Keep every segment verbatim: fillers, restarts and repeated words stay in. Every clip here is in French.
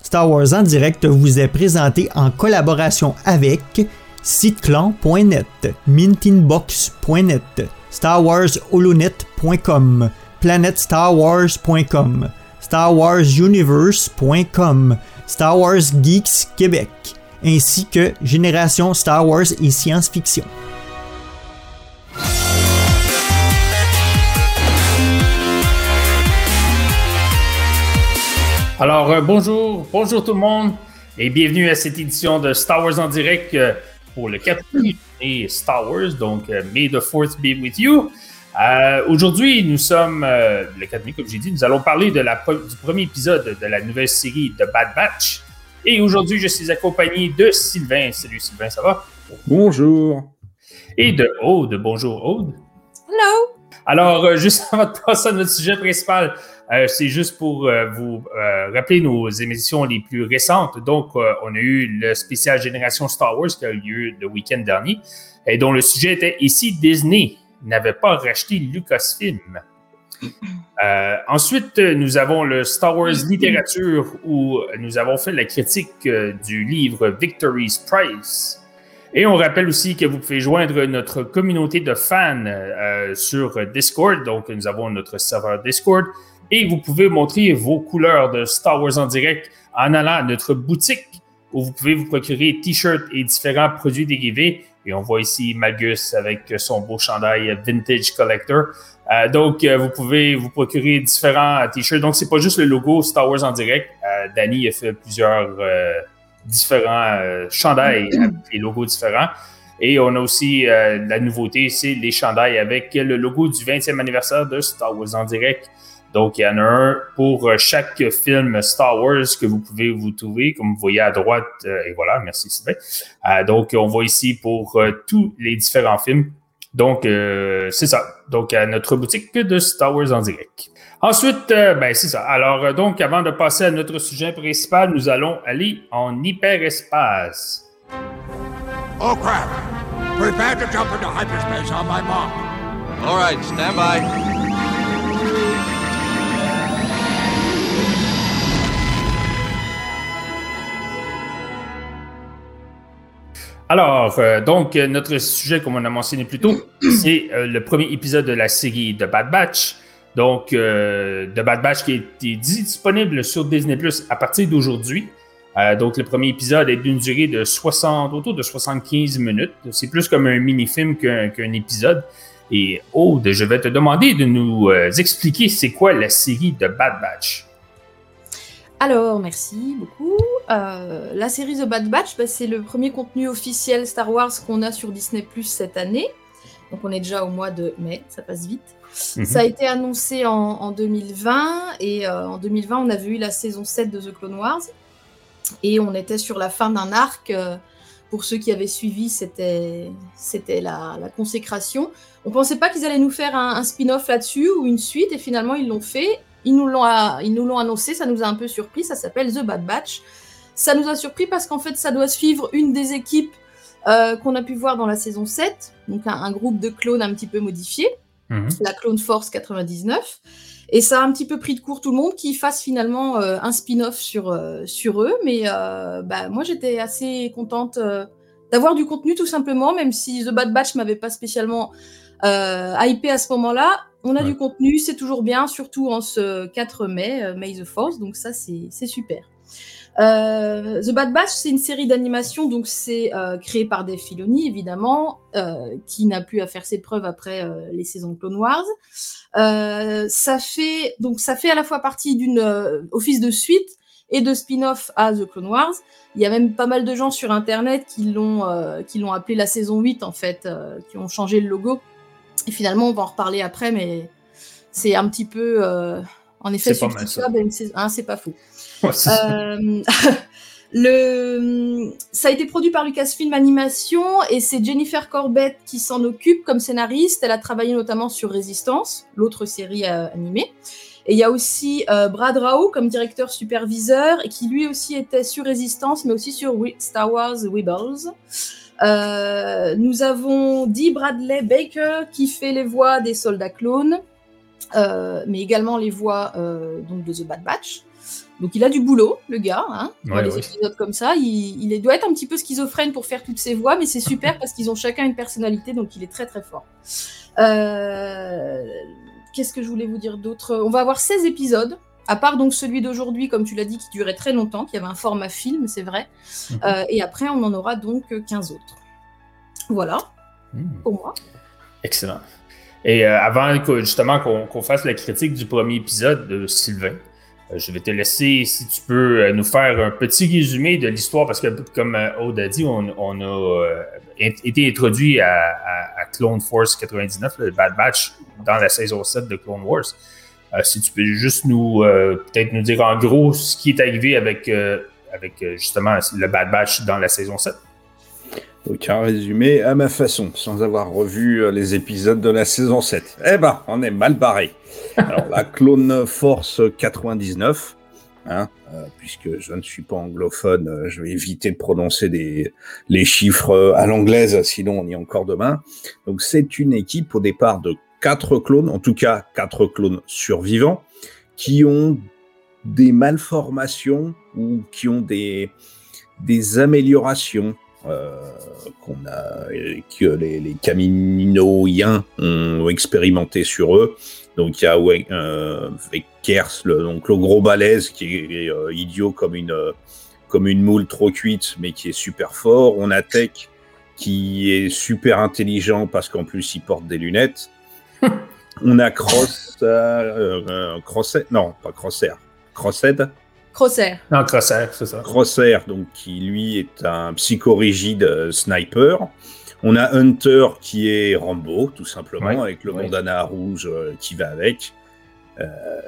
Star Wars en direct vous est présenté en collaboration avec siteclan point net, mintinbox point net, star wars holonet point com, planet star wars point com, star wars universe point com, Star Wars Geeks Québec, ainsi que Génération Star Wars et Science-Fiction. Alors, euh, bonjour, bonjour tout le monde et bienvenue à cette édition de Star Wars en direct euh, pour le quatrième et Star Wars, donc euh, May the fourth be with you. Euh, aujourd'hui, nous sommes euh, le quatrième, comme j'ai dit, nous allons parler de la, du premier épisode de la nouvelle série The Bad Batch. Et aujourd'hui, je suis accompagné de Sylvain. Salut Sylvain, ça va? Bonjour. Et de Aude. Bonjour Aude. Hello. Alors, euh, juste avant de passer à notre sujet principal, euh, c'est juste pour euh, vous euh, rappeler nos émissions les plus récentes. Donc, euh, on a eu le spécial Génération Star Wars qui a eu lieu le week-end dernier et dont le sujet était « Et si Disney n'avait pas racheté Lucasfilm ?» Euh, ensuite, nous avons le Star Wars littérature où nous avons fait la critique euh, du livre Victory's Price. Et on rappelle aussi que vous pouvez joindre notre communauté de fans euh, sur Discord. Donc, nous avons notre serveur Discord. Et vous pouvez montrer vos couleurs de Star Wars en direct en allant à notre boutique où vous pouvez vous procurer t-shirts et différents produits dérivés. Et on voit ici Magus avec son beau chandail Vintage Collector. Euh, donc, euh, vous pouvez vous procurer différents t-shirts. Donc, c'est pas juste le logo Star Wars en direct. Euh, Danny a fait plusieurs euh, différents euh, chandails avec des logos différents. Et on a aussi euh, la nouveauté, c'est les chandails avec le logo du vingtième anniversaire de Star Wars en direct. Donc, il y en a un pour chaque film Star Wars que vous pouvez vous trouver, comme vous voyez à droite. Euh, et voilà, merci Sylvain. Euh, donc, on voit ici pour euh, tous les différents films. Donc, euh, c'est ça. Donc, à notre boutique de Star Wars en direct. Ensuite, euh, ben c'est ça. Alors, euh, donc, avant de passer à notre sujet principal, nous allons aller en hyperespace. Oh crap! Prepare to jump into hyperspace on my mark. All right, stand by. Alors, euh, donc, euh, notre sujet, comme on a mentionné plus tôt, c'est euh, le premier épisode de la série The Bad Batch. Donc, euh, The Bad Batch qui est disponible sur Disney plus à partir d'aujourd'hui. Euh, donc, le premier épisode est d'une durée de soixante, autour de soixante-quinze minutes. C'est plus comme un mini-film qu'un, qu'un épisode. Et Aude, je vais te demander de nous euh, expliquer c'est quoi la série The Bad Batch. Alors, merci beaucoup. Euh, la série The Bad Batch, bah, c'est le premier contenu officiel Star Wars qu'on a sur Disney plus cette année. Donc, on est déjà au mois de mai, ça passe vite. Mm-hmm. Ça a été annoncé en, en deux mille vingt, et euh, en deux mille vingt, on avait eu la saison sept de The Clone Wars, et on était sur la fin d'un arc. Euh, pour ceux qui avaient suivi, c'était, c'était la, la consécration. On ne pensait pas qu'ils allaient nous faire un, un spin-off là-dessus, ou une suite, et finalement, ils l'ont fait. Ils nous l'ont, ils nous l'ont annoncé, ça nous a un peu surpris, ça s'appelle The Bad Batch. Ça nous a surpris parce qu'en fait, ça doit suivre une des équipes euh, qu'on a pu voir dans la saison sept, donc un, un groupe de clones un petit peu modifié, mm-hmm. la Clone Force quatre-vingt-dix-neuf. Et ça a un petit peu pris de court tout le monde qu'ils fassent finalement euh, un spin-off sur, euh, sur eux. Mais euh, bah, moi, j'étais assez contente euh, d'avoir du contenu tout simplement, même si The Bad Batch m'avait pas spécialement euh, hypé à ce moment-là. On a ouais. du contenu, c'est toujours bien, surtout en ce quatre mai, euh, May the fourth, donc ça, c'est, c'est super. Euh, The Bad Batch, c'est une série d'animation, donc c'est euh, créé par Dave Filoni, évidemment, euh, qui n'a plus à faire ses preuves après euh, les saisons Clone Wars. Euh, ça fait donc ça fait à la fois partie d'une euh, office de suite et de spin-off à The Clone Wars. Il y a même pas mal de gens sur Internet qui l'ont euh, qui l'ont appelé la saison huit en fait, euh, qui ont changé le logo. Et finalement, on va en reparler après, mais c'est un petit peu, euh, en effet, substituable à une saison. Hein, c'est pas fou. Ouais, c'est euh, le, ça a été produit par Lucasfilm Animation et c'est Jennifer Corbett qui s'en occupe comme scénariste. Elle a travaillé notamment sur Résistance, l'autre série euh, animée. Et il y a aussi euh, Brad Rau comme directeur superviseur et qui lui aussi était sur Résistance, mais aussi sur Star Wars Rebels. Euh, nous avons Dee Bradley Baker qui fait les voix des soldats clones, euh, mais également les voix euh, donc de The Bad Batch. Donc il a du boulot, le gars, hein, dans Ouais, les ouais. épisodes comme ça. Il, il doit être un petit peu schizophrène pour faire toutes ces voix, mais c'est super parce qu'ils ont chacun une personnalité, donc il est très très fort. Euh, Qu'est-ce que je voulais vous dire d'autre? On va avoir seize épisodes, à part donc celui d'aujourd'hui, comme tu l'as dit, qui durait très longtemps, qui avait un format film, c'est vrai. Mhm. Euh, et après, on en aura donc quinze autres. Voilà, Hmm. pour moi. Excellent. Et euh, avant que, justement qu'on, qu'on fasse la critique du premier épisode de Sylvain, euh, je vais te laisser, si tu peux, euh, nous faire un petit résumé de l'histoire, parce que, comme euh, Aude a dit, on, on a euh, int- été introduit à, à, à Clone Force quatre-vingt-dix-neuf, le Bad Batch, dans la saison sept de Clone Wars. Euh, si tu peux juste nous, euh, peut-être nous dire en gros ce qui est arrivé avec, euh, avec euh, justement le Bad Batch dans la saison sept. Donc un résumé à ma façon, sans avoir revu les épisodes de la saison sept. Eh ben, on est mal barré. Alors la Clone Force quatre-vingt-dix-neuf, hein, euh, puisque je ne suis pas anglophone, euh, je vais éviter de prononcer des, les chiffres à l'anglaise, sinon on y est encore demain. Donc c'est une équipe au départ de quatre clones, en tout cas quatre clones survivants, qui ont des malformations ou qui ont des, des améliorations. Euh, qu'on a, que les, les Kaminoïens ont expérimenté sur eux. Donc il y a euh, Vekkers, le, donc le gros balèze qui est euh, idiot comme une euh, comme une moule trop cuite, mais qui est super fort. On a Tech qui est super intelligent parce qu'en plus il porte des lunettes. On a Cross, euh, euh, Crosshead, non pas Crosshair, Crosshead. Crosshair. Non, Crosshair, c'est ça. Crosshair, donc qui lui est un psychorigide euh, sniper. On a Hunter qui est Rambo, tout simplement, Ouais, avec le ouais. bandana rouge euh, qui va avec. Euh,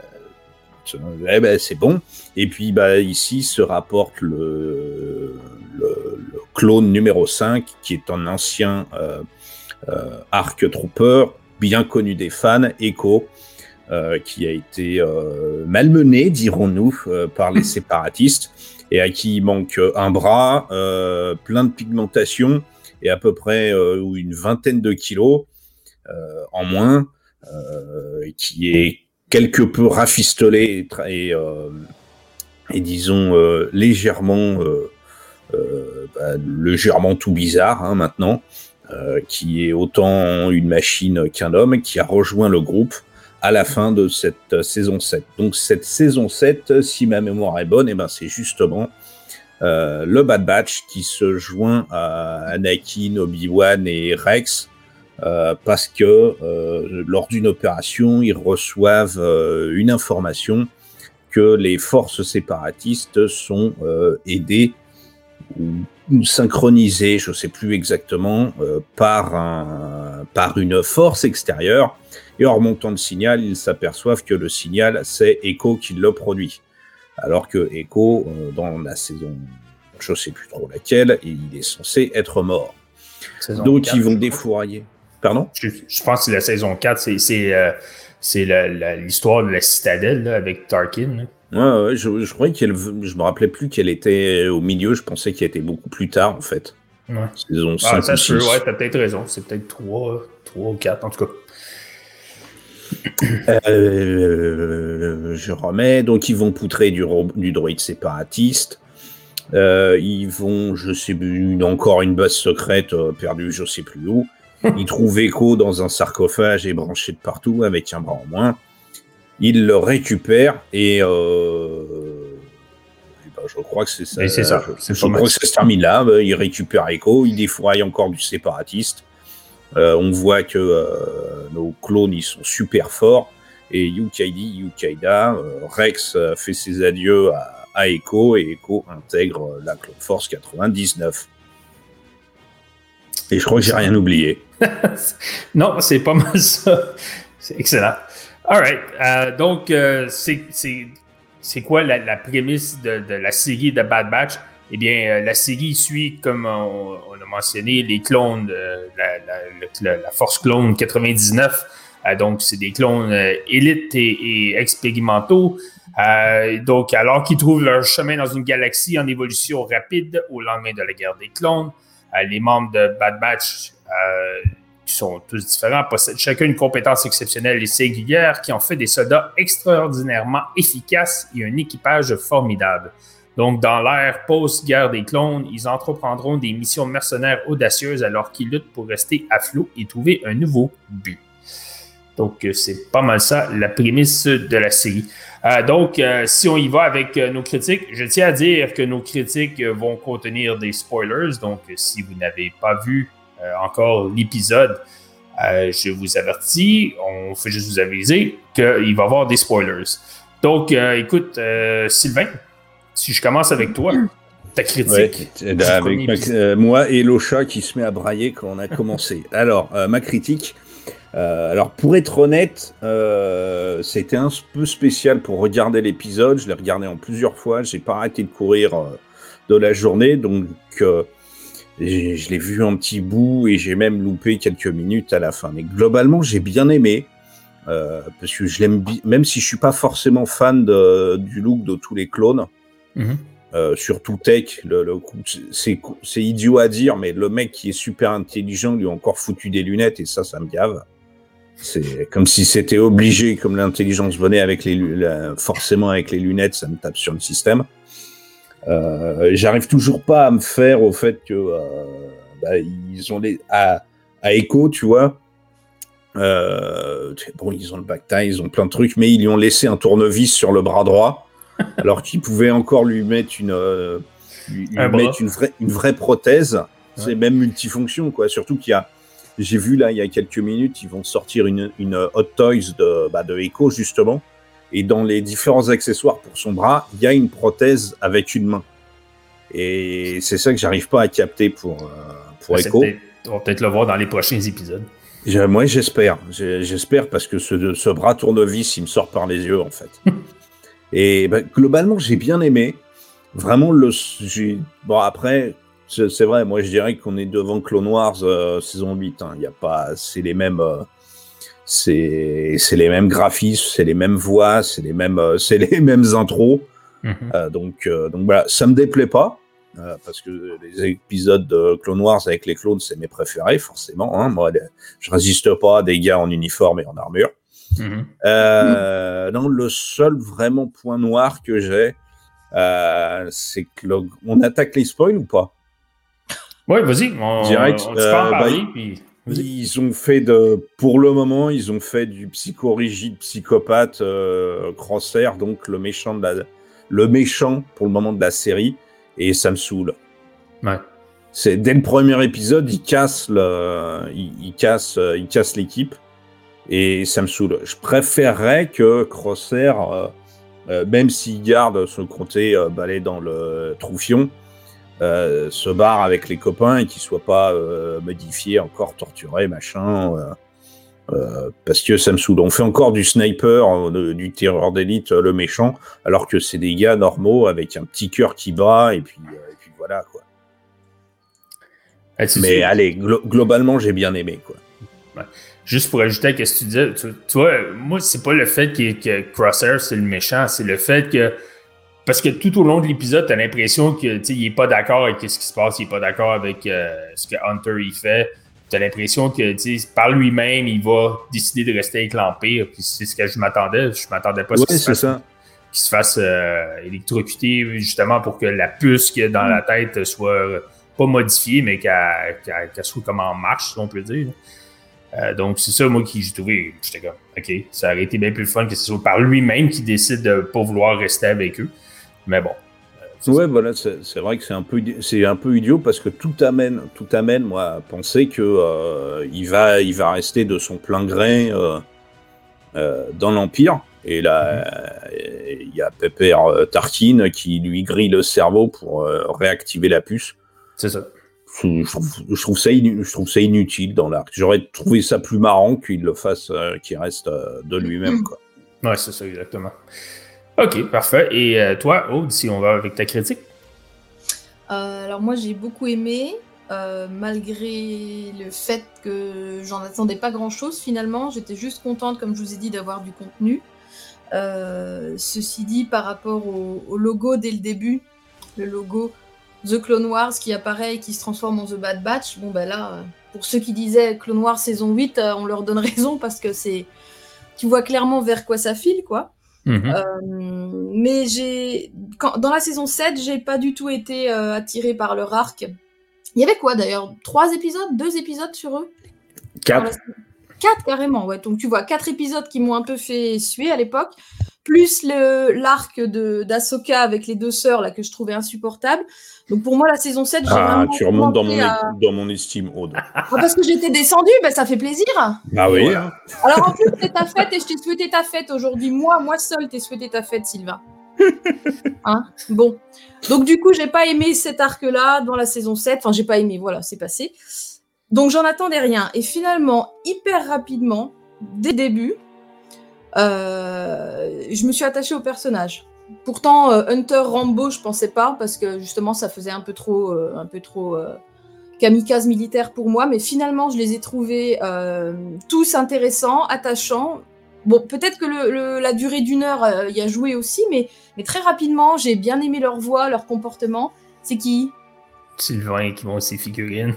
eh ben, c'est bon. Et puis bah, ici se rapporte le, le, le clone numéro cinq, qui est un ancien euh, euh, Arc Trooper, bien connu des fans, Echo. Euh, qui a été euh, malmené, dirons-nous, euh, par les séparatistes, et à qui il manque un bras, euh, plein de pigmentation, et à peu près euh, une vingtaine de kilos euh, en moins, euh, qui est quelque peu rafistolé et, tra- et, euh, et disons euh, légèrement, euh, euh, bah, légèrement tout bizarre hein, maintenant, euh, qui est autant une machine qu'un homme, qui a rejoint le groupe à la fin de cette euh, saison sept. Donc cette saison sept, si ma mémoire est bonne, eh ben, c'est justement euh, le Bad Batch qui se joint à Anakin, Obi-Wan et Rex euh, parce que euh, lors d'une opération, ils reçoivent euh, une information que les forces séparatistes sont euh, aidées ou, ou synchronisées, je ne sais plus exactement, euh, par, un, par une force extérieure. Et en remontant le signal, ils s'aperçoivent que le signal, c'est Echo qui le produit. Alors que Echo, euh, dans la saison, je ne sais plus trop laquelle, il est censé être mort. Saison Donc quatre, ils vont je crois. défourailler. Pardon ? Je, je pense que c'est la saison quatre, c'est, c'est, euh, c'est la, la, l'histoire de la citadelle là, avec Tarkin. Là. Ouais, ouais, je, je croyais qu'elle, je me rappelais plus qu'elle était au milieu, je pensais qu'elle était beaucoup plus tard en fait. Ouais. Saison Ah, cinq ça ou se peut, six. ouais, t'as peut-être raison. C'est peut-être trois, trois ou quatre, en tout cas. Euh, je remets, donc ils vont poutrer du, ro- du droïde séparatiste. Euh, ils vont, je sais plus, encore une base secrète euh, perdue, je sais plus où. Ils trouvent Echo dans un sarcophage et branché de partout avec un bras en moins. Ils le récupèrent et, euh, et ben, je crois que c'est ça. Et c'est ça, Je, c'est je pas mal. crois que ça se termine là. Ben, ils récupèrent Echo, ils défouraillent encore du séparatiste. Euh, on voit que euh, nos clones ils sont super forts et Yukaidi, Yukaida, euh, Rex euh, fait ses adieux à, à Echo et Echo intègre euh, la Clone Force quatre-vingt-dix-neuf. Et je crois que j'ai rien oublié. Non, c'est pas mal ça. C'est excellent. All right. Euh, donc, euh, c'est, c'est, c'est quoi la, la prémisse de, de la série de Bad Batch? Eh bien, euh, la série suit, comme on, on a mentionné, les clones, euh, la, la, la, la Force Clone quatre-vingt-dix-neuf. Euh, donc, c'est des clones euh, élites et, et expérimentaux. Euh, donc, alors qu'ils trouvent leur chemin dans une galaxie en évolution rapide au lendemain de la guerre des clones, euh, les membres de Bad Batch euh, qui sont tous différents, possèdent chacun une compétence exceptionnelle et singulière qui en fait des soldats extraordinairement efficaces et un équipage formidable. Donc, dans l'ère post-guerre des clones, ils entreprendront des missions mercenaires audacieuses alors qu'ils luttent pour rester à flot et trouver un nouveau but. Donc, c'est pas mal ça, la prémisse de la série. Euh, donc, euh, si on y va avec euh, nos critiques, je tiens à dire que nos critiques euh, vont contenir des spoilers. Donc, euh, si vous n'avez pas vu euh, encore l'épisode, euh, je vous avertis, on fait juste vous aviser qu'il va y avoir des spoilers. Donc, euh, écoute, euh, Sylvain, si je commence avec toi, ta critique. Ouais, ben, avec ma, euh, moi et Locha qui se met à brailler quand on a commencé. Alors, euh, ma critique... Euh, alors pour être honnête, euh, c'était un peu spécial pour regarder l'épisode. Je l'ai regardé en plusieurs fois. J'ai pas arrêté de courir euh, de la journée, donc euh, je l'ai vu un petit bout et j'ai même loupé quelques minutes à la fin. Mais globalement, j'ai bien aimé euh, parce que je l'aime bi- même si je suis pas forcément fan de, du look de tous les clones. Mm-hmm. Euh, surtout Tech, le, le coup, c'est, c'est idiot à dire, mais le mec qui est super intelligent lui a encore foutu des lunettes et ça, ça me gave. C'est comme si c'était obligé, comme l'intelligence venait avec les, la, forcément avec les lunettes, ça me tape sur le système. Euh, j'arrive toujours pas à me faire au fait que euh, bah, ils ont les à, à Echo, tu vois. Euh, bon, ils ont le back-tie, ils ont plein de trucs, mais ils lui ont laissé un tournevis sur le bras droit. Alors qu'ils pouvaient encore lui mettre une, euh, lui, lui mettre une vraie, une vraie prothèse. Ouais. C'est même multifonction, quoi. Surtout qu'il y a, j'ai vu là, il y a quelques minutes, ils vont sortir une, une Hot Toys de, bah, de Echo, justement. Et dans les différents accessoires pour son bras, il y a une prothèse avec une main. Et c'est ça que j'arrive pas à capter pour, euh, pour ouais, Echo. On va peut-être le voir dans les prochains épisodes. J'ai, moi, j'espère. J'ai, j'espère parce que ce, ce bras tournevis, il me sort par les yeux, en fait. Et bah, globalement, j'ai bien aimé. Vraiment, le, j'ai... bon après, c'est, c'est vrai. Moi, je dirais qu'on est devant Clone Wars euh, saison huit. Hein. Il y a pas, c'est les mêmes, euh, c'est, c'est les mêmes graphismes, c'est les mêmes voix, c'est les mêmes, euh, c'est les mêmes intros. Mm-hmm. Euh, donc, euh, donc voilà, ça me déplaît pas euh, parce que les épisodes de Clone Wars avec les clones, c'est mes préférés, forcément. Hein. Moi, je résiste pas à des gars en uniforme et en armure. Mmh. Euh, mmh. Non, le seul vraiment point noir que j'ai, euh, c'est que le... on attaque les spoils ou pas? Oui, vas-y, on, direct. On, on euh, pas parler, bah, puis... Ils ont fait de, pour le moment, ils ont fait du psychorigide psychopathe euh, Crosshair, donc le méchant de la, le méchant pour le moment de la série, et ça me saoule. Ouais. C'est dès le premier épisode, il casse le, il, il casse, il casse l'équipe. Et ça me saoule. Je préférerais que Crosshair, euh, euh, même s'il garde son côté euh, balai dans le troufion, euh, se barre avec les copains et qu'il soit pas euh, modifié, encore torturé, machin. Euh, euh, parce que ça me saoule. On fait encore du sniper, euh, du tireur d'élite, euh, le méchant, alors que c'est des gars normaux avec un petit cœur qui bat, et puis, euh, et puis voilà, quoi. Ah, Mais sûr. allez, glo- globalement, j'ai bien aimé, quoi. Ouais. Juste pour ajouter à ce que tu disais, tu, tu vois, moi, c'est pas le fait que, que Crosshair, c'est le méchant, c'est le fait que... Parce que tout au long de l'épisode, t'as l'impression qu'il n'est pas d'accord avec ce qui se passe, il n'est pas d'accord avec euh, ce que Hunter il fait. T'as l'impression que par lui-même, il va décider de rester avec l'Empire. Puis c'est ce que je m'attendais. Je m'attendais pas à ce ouais, qu'il se fasse, ça. qu'il se fasse euh, électrocuter, justement pour que la puce qu'il y a dans mm. la tête soit pas modifiée, mais qu'elle, qu'elle, qu'elle soit comme en marche, si on peut dire. Euh, donc, c'est ça, moi, qui j'ai trouvé. J'étais comme, OK, ça aurait été bien plus fun que ce soit par lui-même qui décide de ne pas vouloir rester avec eux. Mais bon. Euh, ouais, voilà, c'est, c'est vrai que c'est un peu, c'est un peu idiot parce que tout amène, tout amène, moi, à penser que euh, il va, il va rester de son plein gré euh, euh, dans l'Empire. Et là, il mm-hmm. y a Pepper euh, Tarkin qui lui grille le cerveau pour euh, réactiver la puce. C'est ça. Je trouve, je, trouve ça inu- je trouve ça inutile dans l'arc. J'aurais trouvé ça plus marrant qu'il le fasse, euh, qu'il reste euh, de lui-même, quoi. Ouais, c'est ça, exactement. OK, parfait. Et euh, toi, Aude, si on va avec ta critique? Euh, alors moi, j'ai beaucoup aimé, euh, malgré le fait que j'en attendais pas grand-chose, finalement. J'étais juste contente, comme je vous ai dit, d'avoir du contenu. Euh, ceci dit, par rapport au, au logo dès le début, le logo The Clone Wars qui apparaît et qui se transforme en The Bad Batch. Bon, ben là, euh, pour ceux qui disaient Clone Wars saison huit, euh, on leur donne raison parce que c'est... Tu vois clairement vers quoi ça file, quoi. Mm-hmm. Euh, mais j'ai... Quand... dans la saison sept, j'ai pas du tout été euh, attirée par leur arc. Il y avait quoi, d'ailleurs? Trois épisodes? Deux épisodes sur eux? Quatre. Quatre, carrément, ouais. Donc, tu vois, quatre épisodes qui m'ont un peu fait suer à l'époque, plus le, l'arc de, d'Ahsoka avec les deux sœurs, là, que je trouvais insupportable. Donc, pour moi, la saison sept, j'ai Ah, vraiment... tu remontes dans mon, à... dans mon estime, Aude. Ah, parce que j'étais descendue, ben, ça fait plaisir. Ah oui. Voilà. Alors, en plus, c'est ta fête et je t'ai souhaité ta fête aujourd'hui. Moi, moi seule, t'ai souhaité ta fête, Sylvain. Hein? Bon. Donc, du coup, j'ai pas aimé cet arc-là dans la saison sept. Enfin, j'ai pas aimé, voilà, c'est passé. Donc, j'en attendais rien. Et finalement, hyper rapidement, dès le début, euh, je me suis attachée au personnage. Pourtant, euh, Hunter Rambo, je pensais pas, parce que justement, ça faisait un peu trop, euh, un peu trop euh, kamikaze militaire pour moi. Mais finalement, je les ai trouvés euh, tous intéressants, attachants. Bon, peut-être que le, le, la durée d'une heure euh, y a joué aussi, mais, mais très rapidement, j'ai bien aimé leur voix, leur comportement. C'est qui? Sylvain qui vont ses figurines.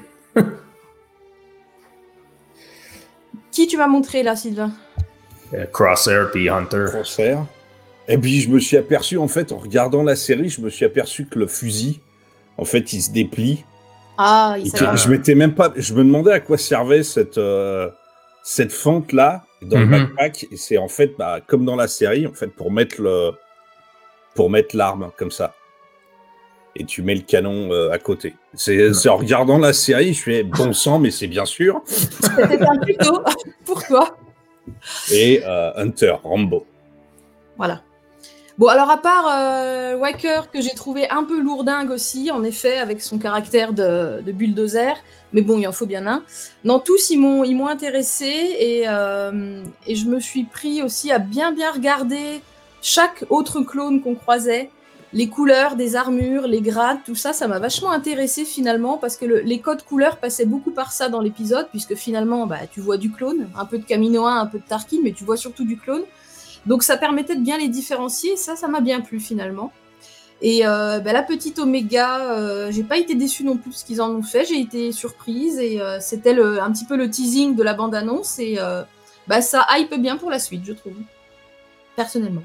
Qui tu m'as montré là, Sylvain? Euh, Crosshair puis Hunter. Crosshair. Et puis je me suis aperçu, en fait, en regardant la série, je me suis aperçu que le fusil, en fait, il se déplie. Ah, il Que, je m'étais même pas, je me demandais à quoi servait cette euh, cette fente là dans mm-hmm. le backpack. Et c'est en fait, bah, comme dans la série, en fait, pour mettre le pour mettre l'arme comme ça. Et tu mets le canon euh, à côté. C'est, c'est en regardant la série, je fais bon sang, mais c'est bien sûr. C'était un tuto pour toi. Et euh, Hunter Rambo. Voilà. Bon, alors à part euh, Waker, que j'ai trouvé un peu lourdingue aussi, en effet, avec son caractère de, de bulldozer, mais bon, il en faut bien un. Non, tous, ils m'ont, ils m'ont intéressé et, euh, et je me suis pris aussi à bien bien regarder chaque autre clone qu'on croisait. Les couleurs des armures, les grades, tout ça, ça m'a vachement intéressé finalement parce que le, les codes couleurs passaient beaucoup par ça dans l'épisode puisque finalement, bah, tu vois du clone, un peu de Kaminoan, un peu de Tarkin, mais tu vois surtout du clone. Donc ça permettait de bien les différencier, ça, ça m'a bien plu finalement. Et euh, bah, la petite Omega, euh, j'ai pas été déçue non plus de ce qu'ils en ont fait, j'ai été surprise et euh, c'était le, un petit peu le teasing de la bande-annonce et euh, bah, ça hype bien pour la suite, je trouve, personnellement.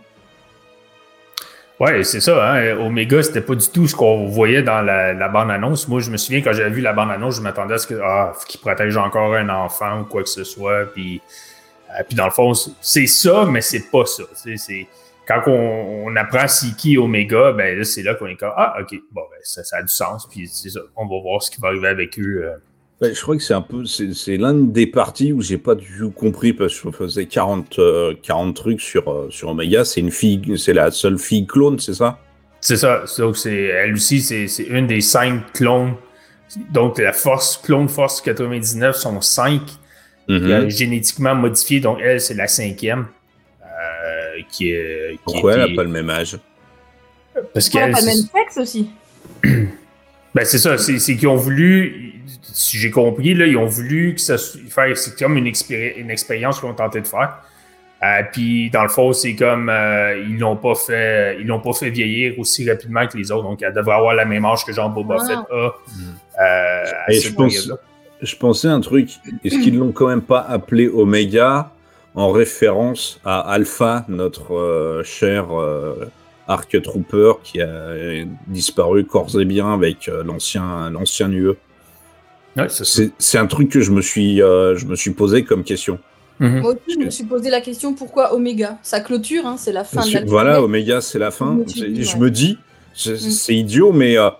Ouais, c'est ça, hein. Omega, c'était pas du tout ce qu'on voyait dans la, la bande-annonce. Moi, je me souviens, quand j'avais vu la bande-annonce, je m'attendais à ce que, ah, qu'il protège encore un enfant ou quoi que ce soit. Puis, euh, puis dans le fond, c'est ça, mais c'est pas ça. C'est, c'est, quand on, on apprend c'est qui Omega, ben là, c'est là qu'on est comme, ah, ok, bon, ben, ça, ça a du sens. Puis c'est ça, on va voir ce qui va arriver avec eux. Euh. Ben, je crois que c'est un peu, c'est, c'est l'un des parties où j'ai pas du tout compris parce que je faisais quarante, euh, quarante trucs sur, euh, sur Omega. C'est une fille, c'est la seule fille clone, c'est ça? C'est ça. Donc, c'est, elle aussi, c'est, c'est une des cinq clones. Donc, la force, clone force quatre-vingt-dix-neuf sont cinq mm-hmm. euh, génétiquement modifiés. Donc, elle, c'est la cinquième. Euh, qui est, qui Pourquoi est, elle n'a pas le même âge? Parce qu'elle n'a pas le même sexe aussi. Ben, c'est ça. C'est, c'est qu'ils ont voulu, si j'ai compris, là, ils ont voulu que ça faire, c'est comme une, expéri- une expérience qu'ils ont tenté de faire. Euh, puis dans le fond, c'est comme euh, ils l'ont pas fait, ils l'ont pas fait vieillir aussi rapidement que les autres. Donc, elle devrait avoir la même âge que Jean Boba wow. Fett a. Euh, Et je, pense, je pensais un truc. Est-ce qu'ils l'ont quand même pas appelé Omega en référence à Alpha, notre euh, cher euh, Arc Trooper qui a disparu corps et bien avec euh, l'ancien, l'ancien U E. Ouais, c'est, c'est, c'est un truc que je me suis, euh, je me suis posé comme question. Mm-hmm. Moi aussi, je me suis posé la question pourquoi Oméga? Ça clôture, hein, c'est la fin de l'alphabet. Voilà, Oméga, c'est la fin. Je me, dit, je ouais. me dis, c'est, mm. c'est idiot, mais euh,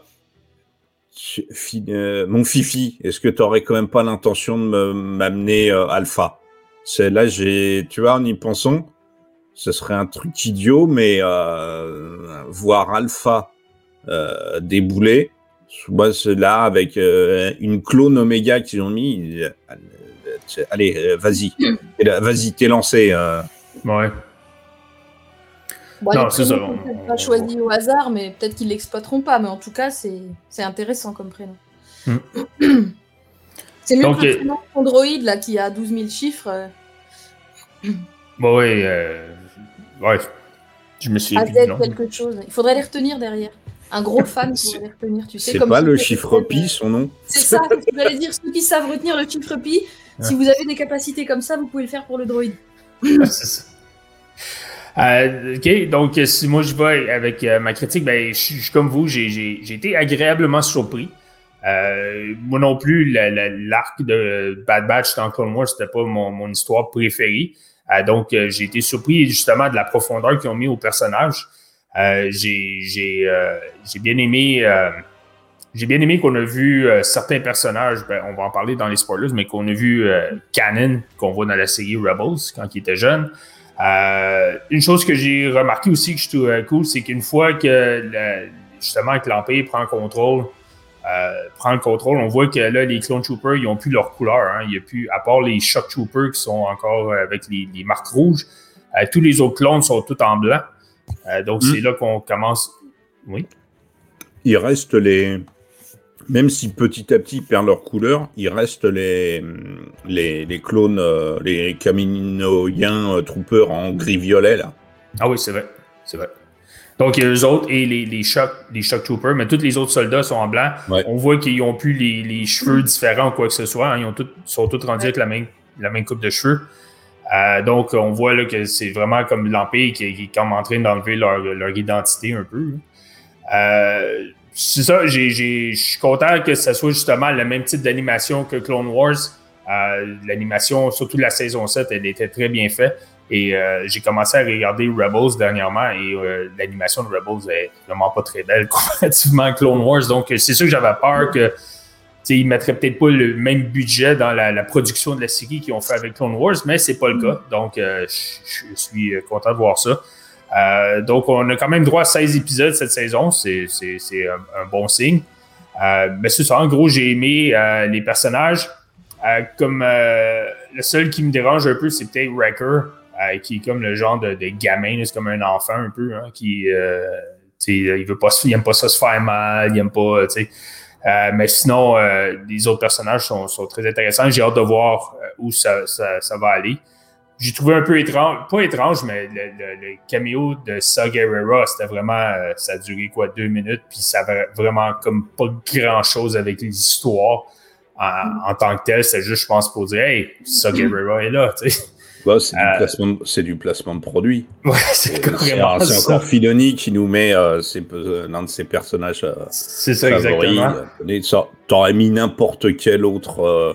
fi, euh, mon Fifi, est-ce que tu n'aurais quand même pas l'intention de me, m'amener euh, Alpha? C'est là, j'ai, tu vois, en y pensant, ce serait un truc idiot, mais euh, voir Alpha euh, débouler. Moi, c'est là, avec euh, une clone Oméga qu'ils ont mis, euh, euh, allez, euh, vas-y, là, vas-y, t'es lancé. Euh. Ouais. Bon, non, c'est ça. On peut pas choisi au hasard, mais peut-être qu'ils l'exploiteront pas. Mais en tout cas, c'est, c'est intéressant comme prénom. Mm. C'est mieux Donc, que le prénom Android là, qui a douze mille chiffres. Euh... Bon, oui, euh... ouais. Je me suis A Z quelque chose. Il faudrait les retenir derrière. Un gros fan pour les retenir, tu sais. C'est comme pas ceux le qui chiffre retiennent, pi, euh, son nom? C'est ça, c'est ce que j'allais dire. Ceux qui savent retenir le chiffre pi, si vous avez des capacités comme ça, vous pouvez le faire pour le droïde. C'est ça. Euh, ok, donc si moi je vais avec euh, ma critique, ben je suis comme vous, j'ai, j'ai, j'ai été agréablement surpris. Euh, moi non plus, la, la, l'arc de Bad Batch dans Clone Wars, c'était pas mon, mon histoire préférée. Euh, donc euh, j'ai été surpris justement de la profondeur qu'ils ont mis au personnage. Euh, j'ai, j'ai, euh, j'ai bien aimé. Euh, J'ai bien aimé qu'on a vu euh, certains personnages, ben, on va en parler dans les spoilers, mais qu'on a vu euh, Kanan, qu'on voit dans la série Rebels quand il était jeune. Euh, une chose que j'ai remarqué aussi que je trouve euh, cool, c'est qu'une fois que le, justement que l'Empire prend contrôle, euh, prend le contrôle, on voit que là, les Clone Troopers, ils n'ont plus leur couleur. Hein. Il y a plus, à part les Shock Troopers qui sont encore avec les, les marques rouges, euh, tous les autres clones sont tous en blanc. Euh, donc, mmh. c'est là qu'on commence. Oui. Il reste les. Même si petit à petit ils perdent leur couleur, il reste les, les, les clones, euh, les Kaminoïens euh, troopers en gris-violet, là. Ah oui, c'est vrai. C'est vrai. Donc, il y a eux autres et les, les, shock, les shock troopers, mais tous les autres soldats sont en blanc. Ouais. On voit qu'ils n'ont plus les, les cheveux différents ou quoi que ce soit. Hein. Ils ont tout, sont tous rendus avec la même, la même coupe de cheveux. Euh, donc, on voit là, que c'est vraiment comme l'Empire qui, qui est comme en train d'enlever leur, leur identité un peu. Euh, C'est ça, j'ai, j'ai, je suis content que ce soit justement le même type d'animation que Clone Wars. Euh, l'animation, surtout la saison sept, elle était très bien faite. Et euh, j'ai commencé à regarder Rebels dernièrement et euh, l'animation de Rebels est vraiment pas très belle comparativement à Clone Wars. Donc, c'est sûr que j'avais peur que ils ne mettraient peut-être pas le même budget dans la, la production de la série qu'ils ont fait avec Clone Wars, mais c'est pas le cas. Donc, euh, je, je suis content de voir ça. Euh, donc, on a quand même droit à seize épisodes cette saison. C'est, c'est, c'est un, un bon signe. Euh, mais c'est ça. En gros, j'ai aimé euh, les personnages. Euh, comme euh, le seul qui me dérange un peu, c'est peut-être Wrecker, euh, qui est comme le genre de, de gamin. C'est comme un enfant un peu, hein, qui euh, il veut pas, il aime pas ça se faire mal, il aime pas, tu sais. Euh, mais sinon, euh, les autres personnages sont, sont très intéressants. J'ai hâte de voir euh, où ça, ça, ça va aller. J'ai trouvé un peu étrange, pas étrange, mais le, le, le caméo de Saw Gerrera, c'était vraiment, euh, ça a duré quoi, deux minutes, puis ça avait vraiment comme pas grand-chose avec l'histoire en, en tant que tel. C'est juste, je pense, pour dire, hey, Saw Gerrera est là, tu sais. Ouais, c'est, euh, du placement, c'est du placement de produit. Ouais, c'est carrément c'est, c'est encore Filoni qui nous met euh, ses, euh, l'un de ses personnages euh, c'est ça, favoris. Exactement. T'aurais mis n'importe quel autre... Euh,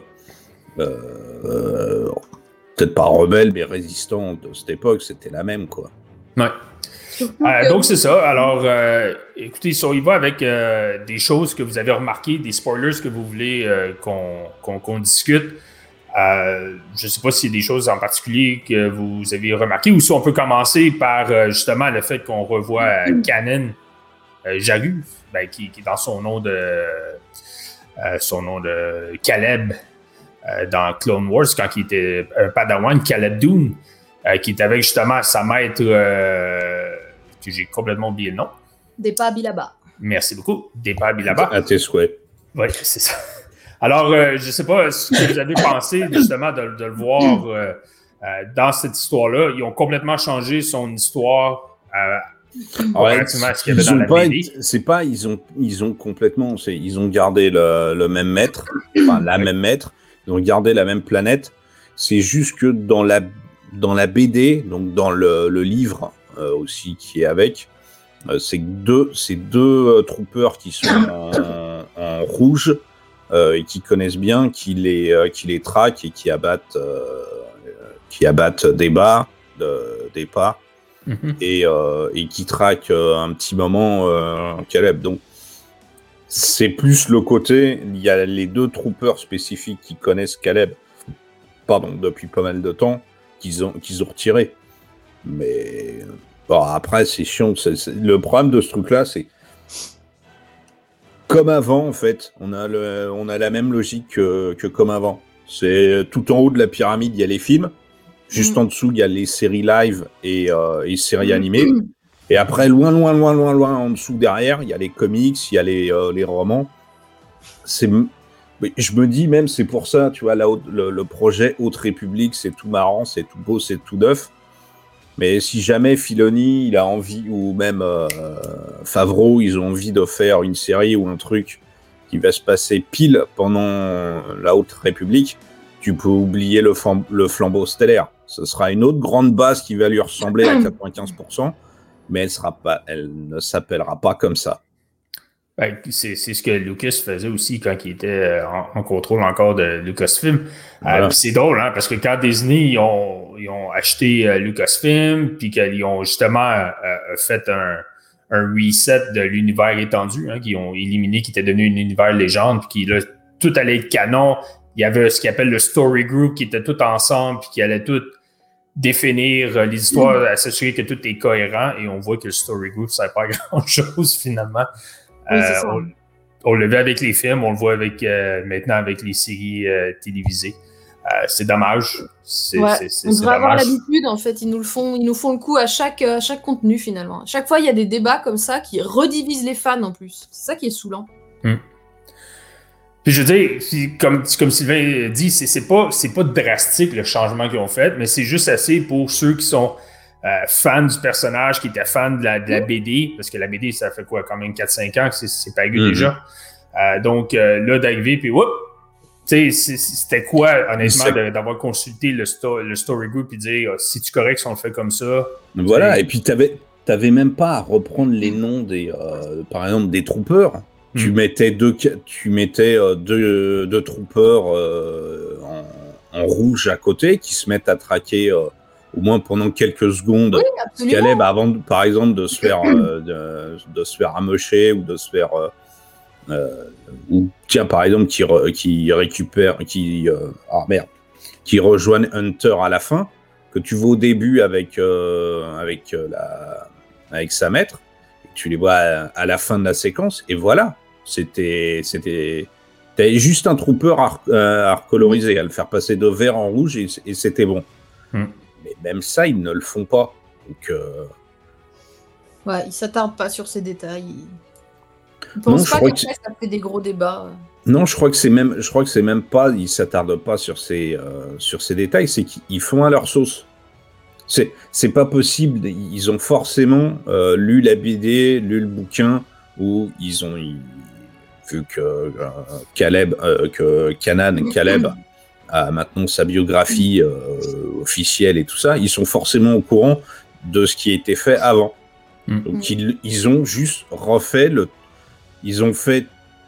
euh, peut-être pas rebelle, mais résistant de cette époque, c'était la même, quoi. Ouais. Euh, donc, c'est ça. Alors, euh, écoutez, si on y va avec euh, des choses que vous avez remarquées, des spoilers que vous voulez euh, qu'on, qu'on, qu'on discute. Euh, je ne sais pas s'il y a des choses en particulier que vous avez remarquées ou si on peut commencer par euh, justement le fait qu'on revoit euh, Kanan euh, Jarrus, ben, qui, qui est dans son nom de euh, son nom de Caleb euh, dans Clone Wars quand il était un Padawan, Caleb Dune, euh, qui est avec justement sa maître euh, que j'ai complètement oublié le nom. Depa Billaba. Merci beaucoup. Depa Billaba. À tes souhaits. Oui, c'est ça. Alors, euh, je ne sais pas ce que vous avez pensé justement de, de le voir euh, euh, dans cette histoire-là. Ils ont complètement changé son histoire euh, comparativement à ce qu'il y avait dans la pas, B D. C'est pas, ils ont, ils ont complètement, c'est, ils ont gardé le, le même maître, enfin la même maître, ils ont gardé la même planète. C'est juste que dans la, dans la B D, donc dans le, le livre euh, aussi qui est avec, euh, c'est deux, c'est deux euh, troopers qui sont en, en rouge. Euh, et qui connaissent bien, qui les, euh, qui les traquent et qui abattent, euh, qui abattent des bas, de, des pas, mm-hmm. et, euh, et qui traquent euh, un petit moment euh, Caleb. Donc, c'est plus le côté, il y a les deux troopers spécifiques qui connaissent Caleb, pardon, depuis pas mal de temps, qu'ils ont, qu'ils ont retiré. Mais bon, après, c'est chiant. C'est, c'est, le problème de ce truc-là, c'est comme avant, en fait, on a, le, on a la même logique que, que comme avant. C'est tout en haut de la pyramide, il y a les films. Juste mmh. en dessous, il y a les séries live et, euh, et séries animées. Mmh. Et après, loin, loin, loin, loin, loin, en dessous, derrière, il y a les comics, il y a les, euh, les romans. C'est, je me dis même, c'est pour ça, tu vois, là, le, le projet Haute République, c'est tout marrant, c'est tout beau, c'est tout neuf. Mais si jamais Filoni, il a envie, ou même euh, Favreau, ils ont envie de faire une série ou un truc qui va se passer pile pendant la Haute République, tu peux oublier le, flam- le flambeau stellaire. Ce sera une autre grande base qui va lui ressembler à quatre-vingt-quinze pour cent, mais elle, sera pas, elle ne s'appellera pas comme ça. Ben, c'est, c'est ce que Lucas faisait aussi quand il était en, en contrôle encore de Lucasfilm. Voilà. Euh, c'est drôle, hein, parce que quand Disney ils ont, ils ont acheté euh, Lucasfilm, puis qu'ils ont justement euh, fait un, un reset de l'univers étendu, hein, qu'ils ont éliminé, qui était devenu un univers légende, puis là, tout allait être canon. Il y avait ce qu'ils appellent le story group qui était tout ensemble, puis qui allait tout définir euh, les histoires, mmh. s'assurer que tout est cohérent, et on voit que le story group, ça ne sert pas à grand-chose finalement. Oui, euh, on, on le voit avec les films, on le voit avec, euh, maintenant avec les séries euh, télévisées. Euh, c'est dommage. C'est, ouais, c'est, c'est, on devrait c'est avoir dommage. l'habitude, en fait. Ils nous le font, ils nous font le coup à chaque, à chaque contenu, finalement. Chaque fois, il y a des débats comme ça qui redivisent les fans, en plus. C'est ça qui est saoulant. Hum. Puis je veux dire, comme, comme Sylvain dit, c'est, c'est, pas, c'est pas drastique le changement qu'ils ont fait, mais c'est juste assez pour ceux qui sont euh, fans du personnage, qui étaient fans de la, de la B D, parce que la B D, ça fait quoi, quand même quatre cinq ans que c'est, c'est paru mm-hmm. déjà. Euh, donc euh, là, d'arriver, puis whoop! Tu sais, c'était quoi, honnêtement, de, d'avoir consulté le, sto- le story group et dire oh, si tu correct si on le fait comme ça. Voilà, et puis t'avais, t'avais même pas à reprendre les noms des, euh, par exemple, des troopers. Hmm. Tu mettais deux, tu mettais euh, deux, deux troopers euh, en, en rouge à côté qui se mettent à traquer euh, au moins pendant quelques secondes. Oui, Caleb, avant, de, par exemple, de se faire, euh, de, de se faire amocher ou de se faire euh, Euh, ou tiens par exemple qui, re, qui récupère qui euh, ah merde qui rejoignent Hunter à la fin, que tu vois au début avec euh, avec euh, la avec sa maître, et tu les vois à, à la fin de la séquence, et voilà, c'était c'était t'avais juste un trooper à, à recoloriser, à le faire passer de vert en rouge, et, et c'était bon. Mm. Mais même ça ils ne le font pas, donc euh... ouais, ils s'attardent pas sur ces détails. Je pense non, pas qu'après que... ça fait des gros débats. Non, je crois que c'est même, je crois que c'est même pas, ils s'attardent pas sur ces, euh, sur ces détails, c'est qu'ils font à leur sauce. C'est, c'est pas possible. Ils ont forcément euh, lu la B D, lu le bouquin, où ils ont, ils, vu que euh, Caleb, euh, que Kanan, Caleb a maintenant sa biographie euh, officielle et tout ça, ils sont forcément au courant de ce qui a été fait avant. Mm. Donc ils, ils ont juste refait le Ils ont fait,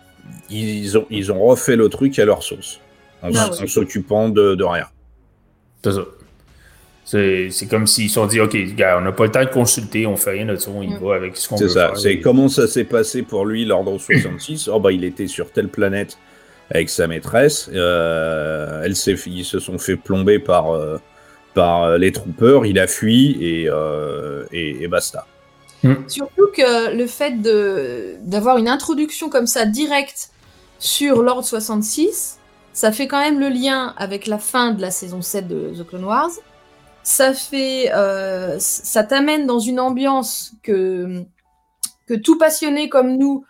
ils ont, ils ont refait le truc à leur sauce, en, ah ouais. en s'occupant de, de rien. C'est ça. C'est, c'est comme s'ils se sont dit, OK, gars, on n'a pas le temps de consulter, on fait rien de ça, on y mmh. va avec ce qu'on c'est veut ça. faire. C'est et... comment ça s'est passé pour lui, l'Ordre soixante-six. Oh, bah, il était sur telle planète avec sa maîtresse. Euh, elle s'est, ils se sont fait plomber par, euh, par les troopers, il a fui, et, euh, et, et basta. Mmh. Surtout que le fait de, d'avoir une introduction comme ça directe sur l'Ordre soixante-six, ça fait quand même le lien avec la fin de la saison sept de The Clone Wars. Ça fait, euh, ça t'amène dans une ambiance que, que tout passionné comme nous,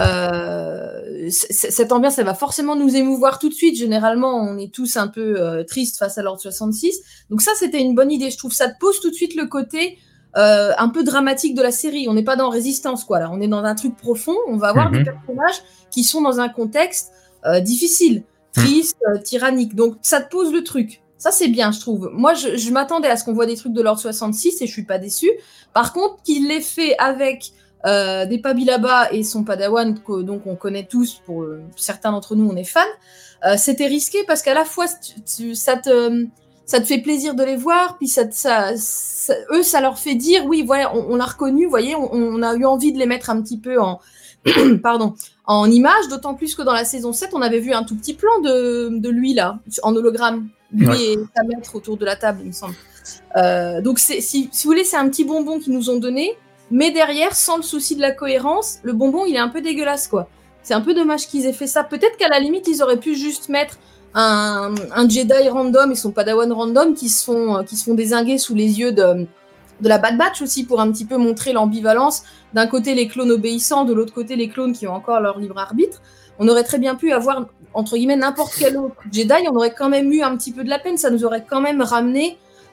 euh, c- cette ambiance, elle va forcément nous émouvoir tout de suite. Généralement, on est tous un peu euh, tristes face à l'Ordre soixante-six. Donc ça, c'était une bonne idée. Je trouve ça te pose tout de suite le côté Euh, un peu dramatique de la série. On n'est pas dans Résistance, quoi. Là, on est dans un truc profond. On va avoir mm-hmm. des personnages qui sont dans un contexte euh, difficile, triste, euh, tyrannique. Donc, ça te pose le truc. Ça, c'est bien, je trouve. Moi, je, je m'attendais à ce qu'on voit des trucs de l'Ordre soixante-six et je suis pas déçue. Par contre, qu'il l'ait fait avec euh, des Pabilaba et son Padawan, que, donc on connaît tous, pour euh, certains d'entre nous, on est fans, euh, c'était risqué parce qu'à la fois, tu, tu, ça te... ça te fait plaisir de les voir, puis ça, ça, ça, eux, ça leur fait dire, oui, voilà, on, on l'a reconnu, vous voyez, on, on a eu envie de les mettre un petit peu en, pardon, en image, d'autant plus que dans la saison sept, on avait vu un tout petit plan de, de lui, là, en hologramme, lui ouais. et sa maître autour de la table, il me semble. Euh, donc, c'est, si, si vous voulez, c'est un petit bonbon qu'ils nous ont donné, mais derrière, sans le souci de la cohérence, le bonbon, il est un peu dégueulasse, quoi. C'est un peu dommage qu'ils aient fait ça. Peut-être qu'à la limite, ils auraient pu juste mettre Un, un Jedi random et son Padawan random qui se font, qui se font dézinguer sous les yeux de, de la Bad Batch aussi, pour un petit peu montrer l'ambivalence. D'un côté, les clones obéissants, de l'autre côté, les clones qui ont encore leur libre arbitre. On aurait très bien pu avoir, entre guillemets, n'importe quel autre Jedi, on aurait quand même eu un petit peu de la peine, ça nous aurait quand même ramené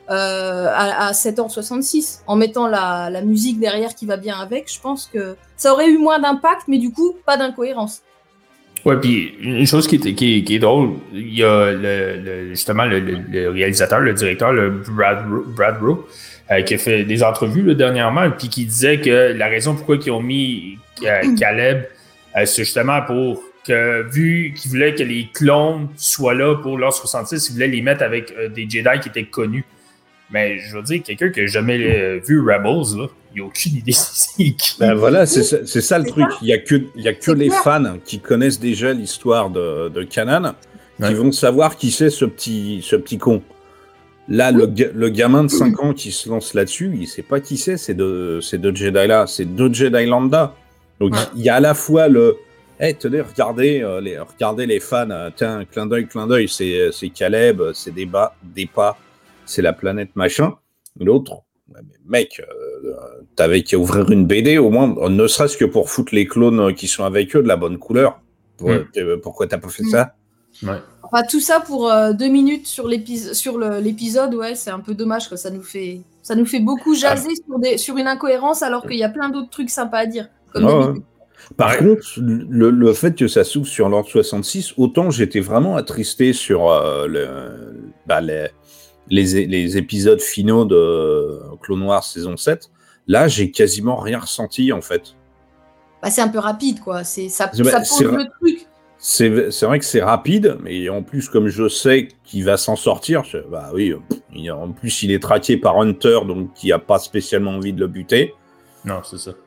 euh, à, à sept heures soixante-six, en mettant la, la musique derrière qui va bien avec. Je pense que ça aurait eu moins d'impact, mais du coup, pas d'incohérence. Ouais, puis une chose qui est, qui est, qui est drôle, il y a le, le, justement le, le, le réalisateur, le directeur, le Brad, Brad Rowe, euh, qui a fait des entrevues là, dernièrement, puis qui disait que la raison pourquoi ils ont mis euh, Caleb, euh, c'est justement pour que, vu qu'ils voulaient que les clones soient là pour l'Ordre soixante-six, ils voulaient les mettre avec euh, des Jedi qui étaient connus. Mais je veux dire, quelqu'un qui n'a jamais euh, vu Rebels, là, il n'a aucune idée c'est qui. Ben voilà, c'est, c'est ça le C'est truc. ça. Il n'y a que, il y a que C'est les clair. fans qui connaissent déjà l'histoire de, de Kanan qui Ouais. vont savoir qui c'est ce petit, ce petit con. Là, le, ga- le gamin de cinq ans qui se lance là-dessus, il ne sait pas qui c'est, ces deux, ces deux Jedi-là. C'est deux Jedi lambda. Donc, Ouais. il y a à la fois le... Hey, tenez, regardez, euh, les, regardez les fans. euh, tiens, clin d'œil, clin d'œil. C'est, c'est Caleb, c'est des, ba- des pas, c'est la planète machin. L'autre, ouais, mais mec, euh, t'avais qu'à ouvrir une B D au moins, ne serait-ce que pour foutre les clones qui sont avec eux de la bonne couleur. Pour- Mm. euh, Pourquoi t'as pas fait Mm. ça? Ouais. Enfin, tout ça pour euh, deux minutes sur, l'épis- sur le- l'épisode, ouais, c'est un peu dommage que ça nous fait, ça nous fait beaucoup jaser sur, des, sur une incohérence alors qu'il y a plein d'autres trucs sympas à dire. Comme Ouais, d'habitude. ouais. Par Ouais. contre, le, le fait que ça s'ouvre sur l'Ordre soixante-six, autant j'étais vraiment attristé sur euh, le, bah, les, les, les épisodes finaux de Clone Wars saison sept, là j'ai quasiment rien ressenti en fait. Bah, c'est un peu rapide, quoi. C'est, ça, C'est- bah, ça pose c'est ra- le truc. C'est, c'est vrai que c'est rapide, mais en plus, comme je sais qu'il va s'en sortir, je- bah oui, pff, il- en plus il est traqué par Hunter, donc qui a pas spécialement envie de le buter. Non, c'est ça.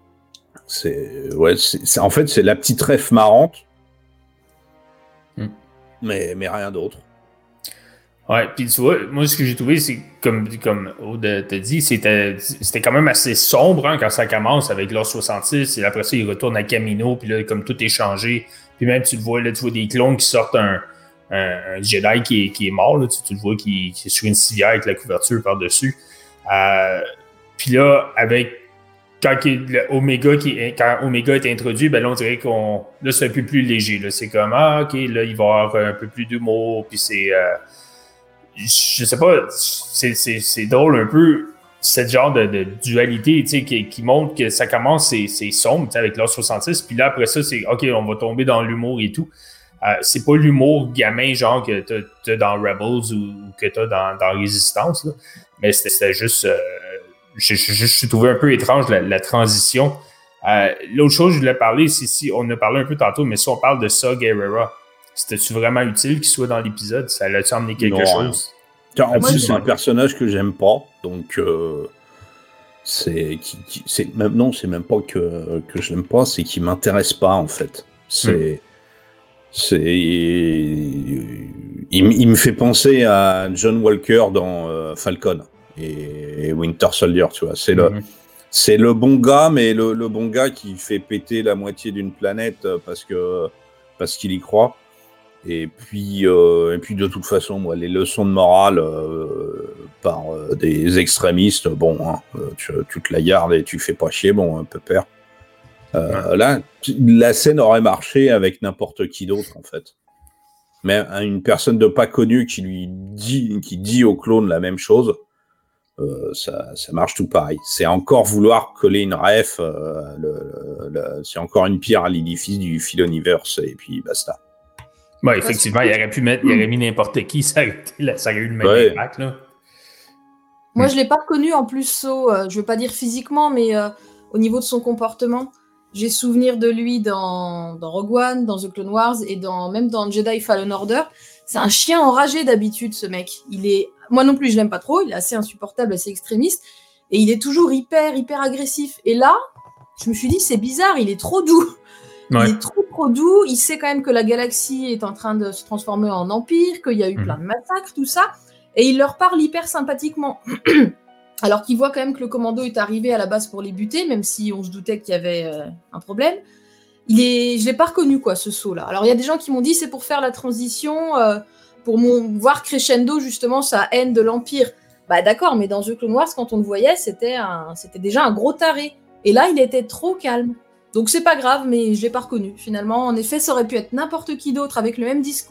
C'est, ouais, c'est, c'est- en fait, c'est la petite ref marrante, Hmm. mais, mais rien d'autre. Ouais, puis tu vois, moi, ce que j'ai trouvé, c'est comme, comme Aude t'a dit, c'était, c'était quand même assez sombre hein, quand ça commence avec l'Ordre soixante-six, et après ça, il retourne à Camino, puis là, comme tout est changé, puis même, tu le vois, là, tu vois des clones qui sortent un, un, un Jedi qui est, qui est mort, là, tu, tu le vois qui, qui est sur une civière avec la couverture par-dessus. Euh, puis là, avec quand il- le Omega qui est, quand Omega est introduit, ben là, on dirait qu'on. Là, c'est un peu plus léger. Là. C'est comme ah, ok, là, il va y avoir un peu plus d'humour, puis c'est. Euh, je sais pas, c'est, c'est, c'est drôle un peu, ce genre de, de dualité, tu sais, qui, qui montre que ça commence, c'est, c'est sombre, tu sais, avec l'Ordre soixante-six, puis là, après ça, c'est ok, on va tomber dans l'humour et tout. Euh, c'est pas l'humour gamin, genre, que t'as, t'as dans Rebels ou, ou que t'as dans, dans Résistance, là. Mais c'était, c'était juste. Euh, je, je, je, je trouvais un peu étrange la, la transition. Euh, l'autre chose que je voulais parler, c'est si on a parlé un peu tantôt, mais si on parle de Saw Gerrera, c'était-tu vraiment utile qu'il soit dans l'épisode? Ça allait-tu emmener quelque Non, chose? Car en Moi, plus, je- c'est un personnage que j'aime pas, donc euh, c'est, qui, qui- c'est même non, c'est même pas que que je l'aime pas, c'est qu'il m'intéresse pas en fait. C'est, c'est, il, m- il me fait penser à John Walker dans euh, Falcon et, et Winter Soldier, tu vois. C'est le, Mhm. c'est le bon gars, mais le, le bon gars qui fait péter la moitié d'une planète parce que parce qu'il y croit. Et puis, euh, et puis de toute façon, moi, les leçons de morale euh, par euh, des extrémistes, bon, hein, euh, tu, tu te la gardes et tu fais pas chier, bon, un peu père. Euh, Là, tu- la scène aurait marché avec n'importe qui d'autre, en fait. Mais hein, une personne de pas connue qui lui dit, qui dit au clone la même chose, euh, ça, ça marche tout pareil. C'est encore vouloir coller une ref, euh, le, le- le- c'est encore une pierre à l'édifice du Filoniverse, et puis basta. Ouais, effectivement, il aurait pu mettre, il aurait mis n'importe qui, ça aurait, été là, ça aurait eu le même Ouais. impact, là. Moi, je l'ai pas reconnu en plus, So, euh, je veux pas dire physiquement, mais euh, au niveau de son comportement. J'ai souvenir de lui dans, dans Rogue One, dans The Clone Wars et dans, même dans Jedi Fallen Order. C'est un chien enragé d'habitude, ce mec. Il est, moi non plus, je l'aime pas trop. Il est assez insupportable, assez extrémiste. Et il est toujours hyper, hyper agressif. Et là, je me suis dit, c'est bizarre, il est trop doux. Ouais. Il est trop, trop doux. Il sait quand même que la galaxie est en train de se transformer en empire, qu'il y a eu Mhm. plein de massacres, tout ça. Et il leur parle hyper sympathiquement. Alors qu'il voit quand même que le commando est arrivé à la base pour les buter, même si on se doutait qu'il y avait euh, un problème. Il est, je l'ai pas reconnu quoi, ce saut-là. Alors il y a des gens qui m'ont dit c'est pour faire la transition, euh, pour mon, voir crescendo justement sa haine de l'Empire. Bah d'accord, mais dans The Clone Wars, quand on le voyait, c'était un, c'était déjà un gros taré. Et là, il était trop calme. Donc c'est pas grave, mais je l'ai pas reconnu. Finalement, en effet, ça aurait pu être n'importe qui d'autre avec le même discours,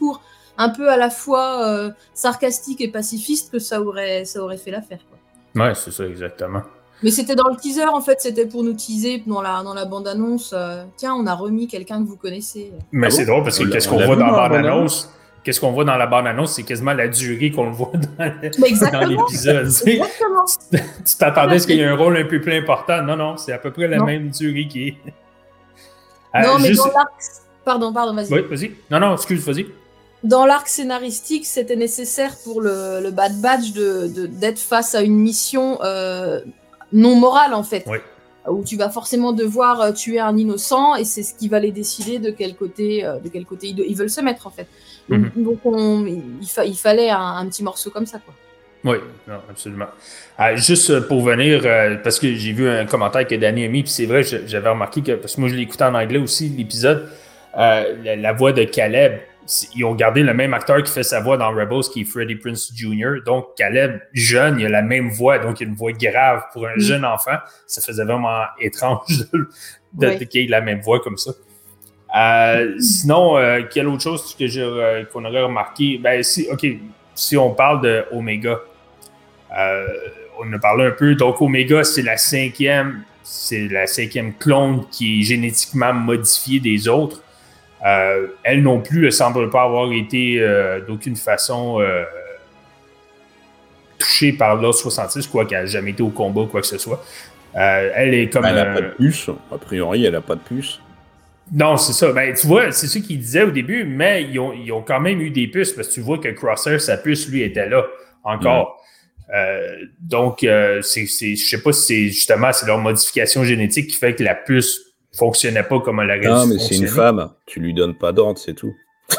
un peu à la fois euh, sarcastique et pacifiste que ça aurait, ça aurait fait l'affaire, quoi. Ouais, c'est ça, exactement. Mais c'était dans le teaser, en fait, c'était pour nous teaser dans la, dans la bande-annonce. Euh, Tiens, on a remis quelqu'un que vous connaissez. Mais Ah c'est bon? drôle parce que On l'a- qu'est-ce on qu'on l'a voit vu dans la dans la bande-annonce? Qu'est-ce qu'on voit dans la bande-annonce? C'est quasiment la durée qu'on le voit dans, le- dans exactement. l'épisode. tu sais. Exactement. Tu t'attendais à ce qu'il y ait un rôle un peu plus important. Non, non, c'est à peu près la Non. même durée qui est. Euh, non, mais juste- dans l'arc... Pardon, pardon, vas-y. Oui, vas-y. Non, non, excuse, vas-y. Dans l'arc scénaristique, c'était nécessaire pour le, le Bad Batch de, de, d'être face à une mission euh, non morale, en fait. Oui. Où tu vas forcément devoir euh, tuer un innocent, et c'est ce qui va les décider de quel côté, euh, de quel côté ils, ils veulent se mettre, en fait. Donc, Mm-hmm. donc on, il, fa- il fallait un, un petit morceau comme ça, quoi. Oui, non, absolument. Euh, juste pour venir, euh, parce que j'ai vu un commentaire que Danny a mis, puis c'est vrai, je- j'avais remarqué que, parce que moi je l'ai écouté en anglais aussi, l'épisode, euh, la, la voix de Caleb, ils ont gardé le même acteur qui fait sa voix dans Rebels, qui est Freddie Prinze junior Donc, Caleb, jeune, il a la même voix, donc il a une voix grave pour un Mm. jeune enfant. Ça faisait vraiment étrange de, de, Ouais. de qu'il ait la même voix comme ça. Euh, sinon, euh, quelle autre chose que j'ai, euh, qu'on aurait remarqué? Ben, si, OK, si on parle de Omega, euh, on en a parlé un peu. Donc, Omega, c'est la cinquième, c'est la cinquième clone qui est génétiquement modifiée des autres. Euh, elle non plus ne semble pas avoir été euh, d'aucune façon euh, touchée par l'A soixante-six, quoi qu'elle n'a jamais été au combat, quoi que ce soit. Euh, elle est comme... Elle n'a euh, pas de puce. A priori, elle n'a pas de puce. Non, c'est ça. Ben, tu vois, c'est ce qu'ils disaient au début, mais ils ont, ils ont quand même eu des puces parce que tu vois que Crosshair, sa puce, lui, était là encore. Mmh. Euh, donc, euh, c'est, c'est, je sais pas si c'est justement c'est leur modification génétique qui fait que la puce fonctionnait pas comme elle aurait dû Non, mais fonctionner. c'est une femme. Tu lui donnes pas d'ordre, c'est tout.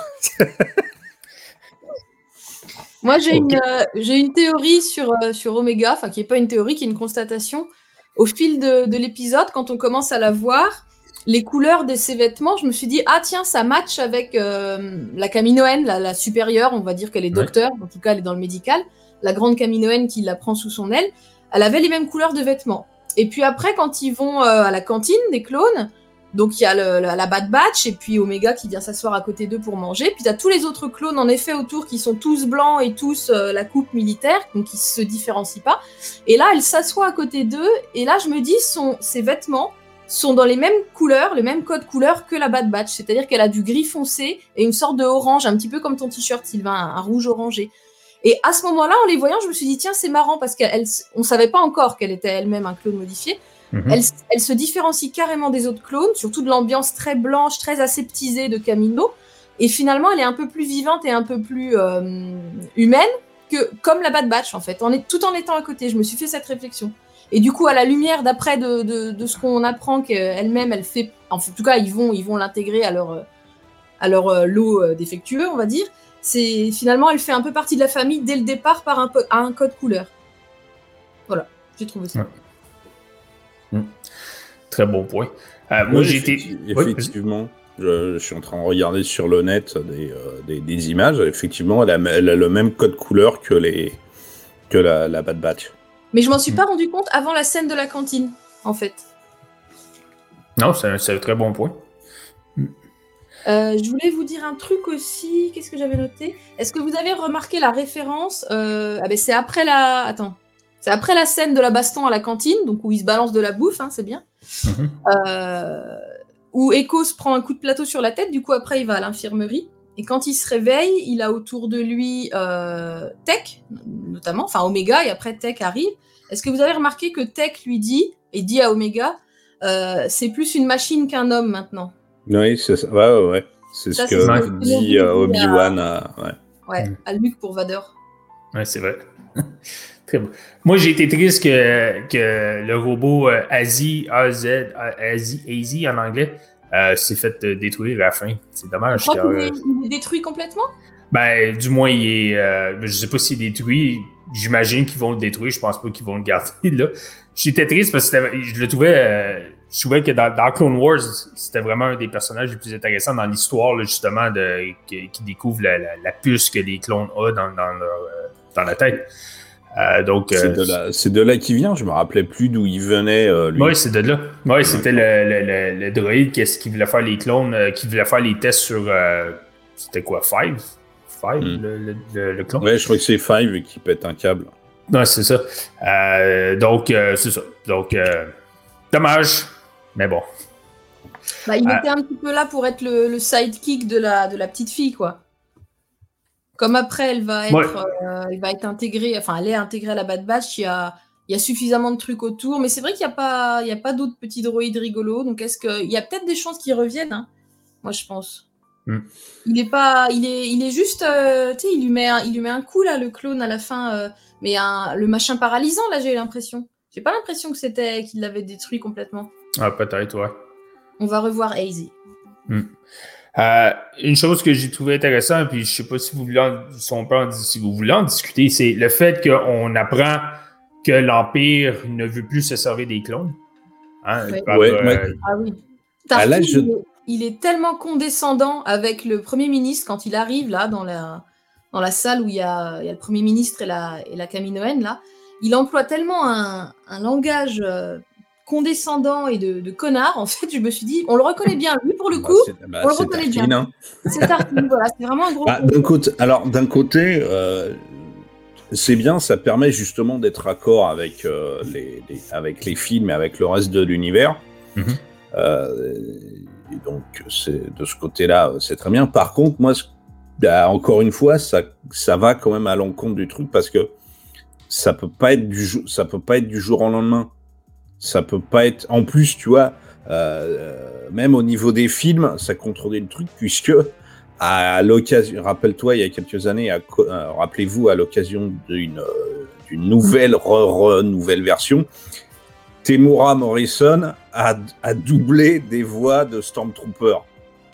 Moi, j'ai, Okay. une, euh, j'ai une théorie sur, euh, sur Omega, enfin, qui n'est pas une théorie, qui est une constatation. Au fil de, de l'épisode, quand on commence à la voir, les couleurs de ses vêtements, je me suis dit, ah tiens, ça match avec euh, la Kaminoenne, la, la supérieure, on va dire qu'elle est docteur, ouais. En tout cas, elle est dans le médical. La grande Kaminoenne qui la prend sous son aile, elle avait les mêmes couleurs de vêtements. Et puis après, quand ils vont euh, à la cantine des clones, donc il y a le, la, la Bad Batch et puis Omega qui vient s'asseoir à côté d'eux pour manger. Puis tu as tous les autres clones en effet autour qui sont tous blancs et tous euh, la coupe militaire, donc ils se différencient pas. Et là, elle s'assoit à côté d'eux et là, je me dis, son, ses vêtements sont dans les mêmes couleurs, les mêmes codes couleurs que la Bad Batch. C'est-à-dire qu'elle a du gris foncé et une sorte de orange, un petit peu comme ton t-shirt, Sylvain, un, un rouge orangé. Et à ce moment-là, en les voyant, je me suis dit, tiens, c'est marrant parce qu'on ne savait pas encore qu'elle était elle-même un clone modifié. Mm-hmm. Elle, elle se différencie carrément des autres clones, surtout de l'ambiance très blanche, très aseptisée de Kamino. Et finalement, elle est un peu plus vivante et un peu plus euh, humaine que comme la Bad Batch, en fait, en est, tout en étant à côté. Je me suis fait cette réflexion. Et du coup, à la lumière, d'après de, de, de ce qu'on apprend qu'elle-même, elle fait... En tout cas, ils vont, ils vont l'intégrer à leur, à leur lot défectueux, on va dire. C'est, finalement, elle fait un peu partie de la famille dès le départ par un, à un code couleur. Voilà, j'ai trouvé ça. Ouais. Mmh. Très bon point. Euh, moi, oui, j'ai été... Effectivement, je, je suis en train de regarder sur le net des, euh, des, des images. Effectivement, elle a, elle a le même code couleur que, les, que la, la Bad Batch. Mais je m'en suis pas rendu compte avant la scène de la cantine, en fait. Non, c'est un, c'est un très bon point. Euh, je voulais vous dire un truc aussi. Qu'est-ce que j'avais noté ? Est-ce que vous avez remarqué la référence euh, ah ben c'est après la... Attends. C'est après la scène de la baston à la cantine, donc où il se balance de la bouffe, hein, c'est bien. Mm-hmm. Euh, où Echo se prend un coup de plateau sur la tête, du coup après il va à l'infirmerie. Et quand il se réveille, il a autour de lui euh, Tech, notamment, enfin Omega, et après Tech arrive. Est-ce que vous avez remarqué que Tech lui dit, et dit à Omega, euh, c'est plus une machine qu'un homme maintenant ? Oui, c'est ça. Ouais, ouais, ouais. C'est ça, ce que c'est dit euh, Obi-Wan à, ouais. Ouais, à Luke pour Vador. Ouais, c'est vrai. Très bon. Moi, j'ai été triste que, que le robot euh, Azi, A Z, Azi, Azi en anglais, euh, s'est fait euh, détruire à la fin. C'est dommage. Je crois car, qu'il est, il est détruit complètement? Ben, du moins, il est. Euh, je sais pas s'il est détruit. J'imagine qu'ils vont le détruire. Je pense pas qu'ils vont le garder là. J'étais triste parce que je le trouvais. Euh, je trouvais que dans, dans Clone Wars, c'était vraiment un des personnages les plus intéressants dans l'histoire, là, justement, de, qui, qui découvre la, la, la puce que les clones ont dans, dans, leur, euh, dans la tête. Euh, donc, c'est, euh, de là, c'est de là qu'il vient. Je me rappelais plus d'où il venait. Euh, lui. Oui, c'est de là. Oui, ouais, c'était le, le, le, le droïde qui, qui voulait faire les clones, euh, qui voulait faire les tests sur. Euh, c'était quoi, Five? Five, Mm. le, le, le, le clone. Ouais, je crois que c'est Five qui pète un câble. Ouais, c'est ça. Euh, donc, euh, c'est ça. Donc, euh, dommage, mais bon. Bah, il Ah. était un petit peu là pour être le, le sidekick de la, de la petite fille, quoi. Comme après, elle va être, Ouais. euh, elle va être intégrée, enfin, elle est intégrée à la Bad Batch, il y a, il y a suffisamment de trucs autour, mais c'est vrai qu'il n'y a pas, il y a pas d'autres petits droïdes rigolos, donc est-ce que, il y a peut-être des chances qu'ils reviennent, hein, moi je pense. Mm. Il est pas, il est, il est juste, euh, tu sais, il lui met, un, il lui met un coup là, le clone à la fin, euh, mais un, le machin paralysant là, j'ai l'impression. J'ai pas l'impression que c'était, qu'il l'avait détruit complètement. Ah, peut-être, ouais. On va revoir Hazy. Mm. Euh, une chose que j'ai trouvé intéressante, puis je sais pas si vous voulez en, si on peut en, si vous voulez en discuter, c'est le fait qu'on apprend que l'Empire ne veut plus se servir des clones. Hein, Ouais. par, Ouais, euh, ouais. Ah oui. Ah, Tarkin, là, je- il, est, il est tellement condescendant avec le Premier ministre quand il arrive là dans la, dans la salle où il y a, il y a le Premier ministre et la, et la Kaminoenne là. Il emploie tellement un, un langage euh, condescendant et de, de connard. En fait, je me suis dit, on le reconnaît bien. Lui, pour le Bah, coup, c'est, bah, on le c'est reconnaît Tarkin, bien. hein. C'est Tarkin. Voilà, c'est vraiment un gros. Bah, d'un côté, alors d'un côté, euh, c'est bien, ça permet justement d'être raccord avec euh, les, les, avec les films et avec le reste de l'univers. Mhm. Euh, et donc, c'est, de ce côté-là, c'est très bien. Par contre, moi, ce- bah, encore une fois, ça, ça va quand même à l'encontre du truc parce que ça peut pas être du jour, ça peut pas être du jour au lendemain. Ça peut pas être. En plus, tu vois, euh, même au niveau des films, ça contredit le truc puisque à l'occasion, rappelle-toi, il y a quelques années, à, euh, rappelez-vous, à l'occasion d'une, euh, d'une nouvelle, re, re, nouvelle version, Temuera Morrison a, a doublé des voix de Stormtrooper.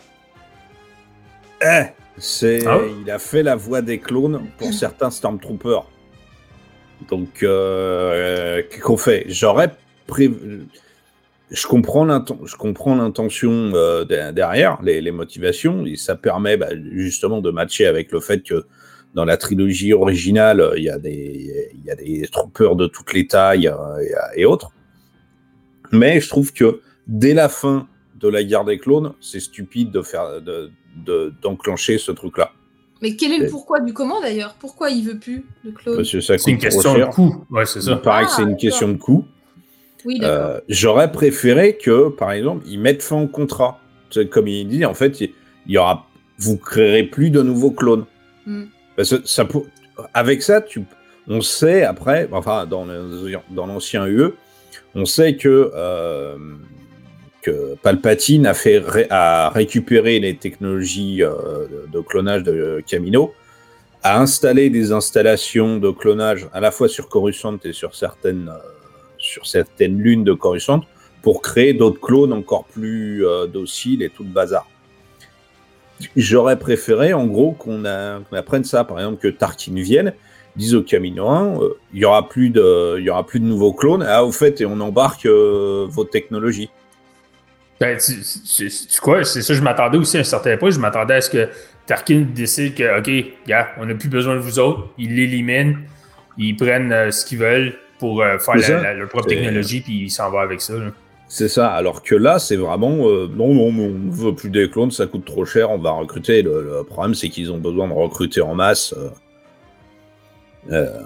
Eh, c'est, Ah ouais? il a fait la voix des clones pour certains Stormtroopers. Donc, euh, qu'est-ce qu'on fait? J'aurais prévu. Je comprends, l'inten- je comprends l'intention euh, de- derrière, les, les motivations, et ça permet bah, justement de matcher avec le fait que dans la trilogie originale, il y a des, il y a des troopers de toutes les tailles euh, et, et autres. Mais je trouve que dès la fin de la guerre des clones, c'est stupide de faire, de, de, d'enclencher ce truc-là. Mais quel est le Et- pourquoi du comment d'ailleurs? Pourquoi il veut plus le clone? Parce que ça c'est une coûte trop question de cher. coût. Ouais, c'est Il ça. paraît que Ah, c'est une d'accord. question de coût. Oui, d'accord. Euh, j'aurais préféré que, par exemple, ils mettent fin au contrat. C'est comme il dit, en fait, il y aura, vous créerez plus de nouveaux clones. Mm. Parce que ça, pour- avec ça, tu, on sait après, enfin, dans, le- dans l'ancien U E, on sait que, euh, que Palpatine a, fait ré- a récupéré les technologies euh, de clonage de Kamino, a installé des installations de clonage à la fois sur Coruscant et sur certaines, euh, sur certaines lunes de Coruscant pour créer d'autres clones encore plus euh, dociles et tout le bazar. J'aurais préféré, en gros, qu'on, a, qu'on apprenne ça. Par exemple, que Tarkin vienne, dise au Kaminoan, euh, il y aura plus de, il y aura plus de nouveaux clones. Ah, au fait, et on embarque euh, vos technologies. Ben, tu, tu, tu- tu quoi? C'est ça, je m'attendais aussi à un certain point. Je m'attendais à ce que Tarkin décide que, OK, gars, on n'a plus besoin de vous autres. Ils l'éliminent. Ils prennent euh, ce qu'ils veulent pour euh, faire C'est la, ça. la- leur propre C'est- technologie, puis ils s'en vont avec ça. Là. C'est ça. Alors que là, c'est vraiment, euh, non, non, mais on veut plus des clones, ça coûte trop cher, on va recruter. Le, le problème, c'est qu'ils ont besoin de recruter en masse. Euh, euh,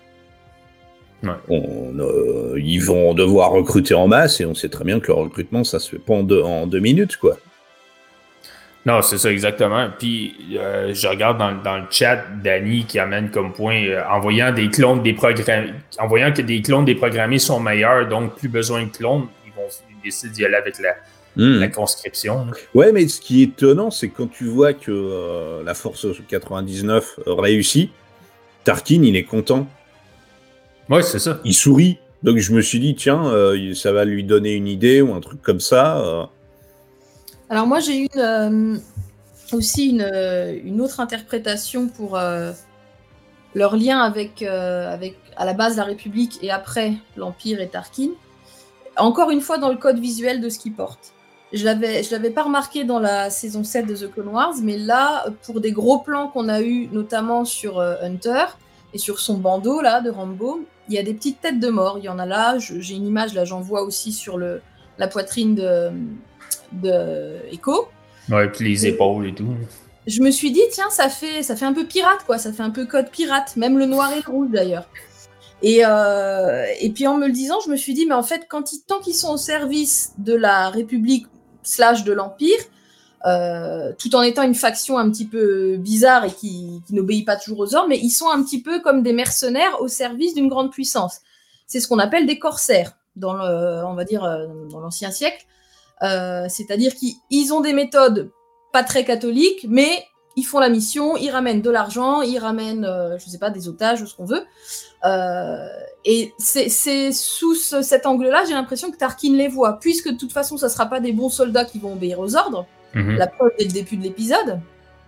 Ouais. on, euh, ils vont devoir recruter en masse et on sait très bien que le recrutement, ça se fait pas en deux, en deux minutes, quoi. Non, c'est ça, exactement. Puis, euh, je regarde dans, dans le chat Danny qui amène comme point, euh, en voyant des clones déprogrammés, en voyant que des clones déprogrammés sont meilleurs, donc plus besoin de clones, ils vont ils décident d'y aller avec la, Mmh. la conscription. là. Ouais, mais ce qui est étonnant, c'est que quand tu vois que euh, la Force quatre-vingt-dix-neuf réussit, Tarkin, il est content, Ouais, c'est ça. il sourit. Donc je me suis dit, tiens, euh, ça va lui donner une idée ou un truc comme ça. euh. Alors moi j'ai une euh, aussi une, euh, une autre interprétation pour euh, leur lien avec, euh, avec à la base la République et après l'Empire et Tarkin. Encore une fois dans le code visuel de ce qu'ils portent. Je l'avais je l'avais pas remarqué dans la saison sept de The Clone Wars, mais là pour des gros plans qu'on a eu notamment sur euh, Hunter et sur son bandeau là de Rambo, il y a des petites têtes de mort. Il y en a là, je- j'ai une image là, j'en vois aussi sur le la poitrine de de Echo. Ouais, puis les épaules et tout. je me suis dit, tiens, ça fait, ça fait un peu pirate, quoi. Ça fait un peu code pirate, même le noir et le rouge, d'ailleurs. Et, euh, et puis, en me le disant, je me suis dit, mais en fait, quand ils, tant qu'ils sont au service de la République slash de l'Empire, euh, tout en étant une faction un petit peu bizarre et qui, qui n'obéit pas toujours aux ordres, mais ils sont un petit peu comme des mercenaires au service d'une grande puissance. C'est ce qu'on appelle des corsaires, dans le, on va dire, dans l'ancien siècle. Euh, c'est-à-dire qu'ils ont des méthodes pas très catholiques, mais ils font la mission, ils ramènent de l'argent, ils ramènent, euh, je sais pas, des otages ou ce qu'on veut. Euh, et c'est, c'est sous ce, cet angle-là, j'ai l'impression que Tarkin les voit, puisque de toute façon, ça sera pas des bons soldats qui vont obéir aux ordres. Mm-hmm. La preuve dès le début de l'épisode.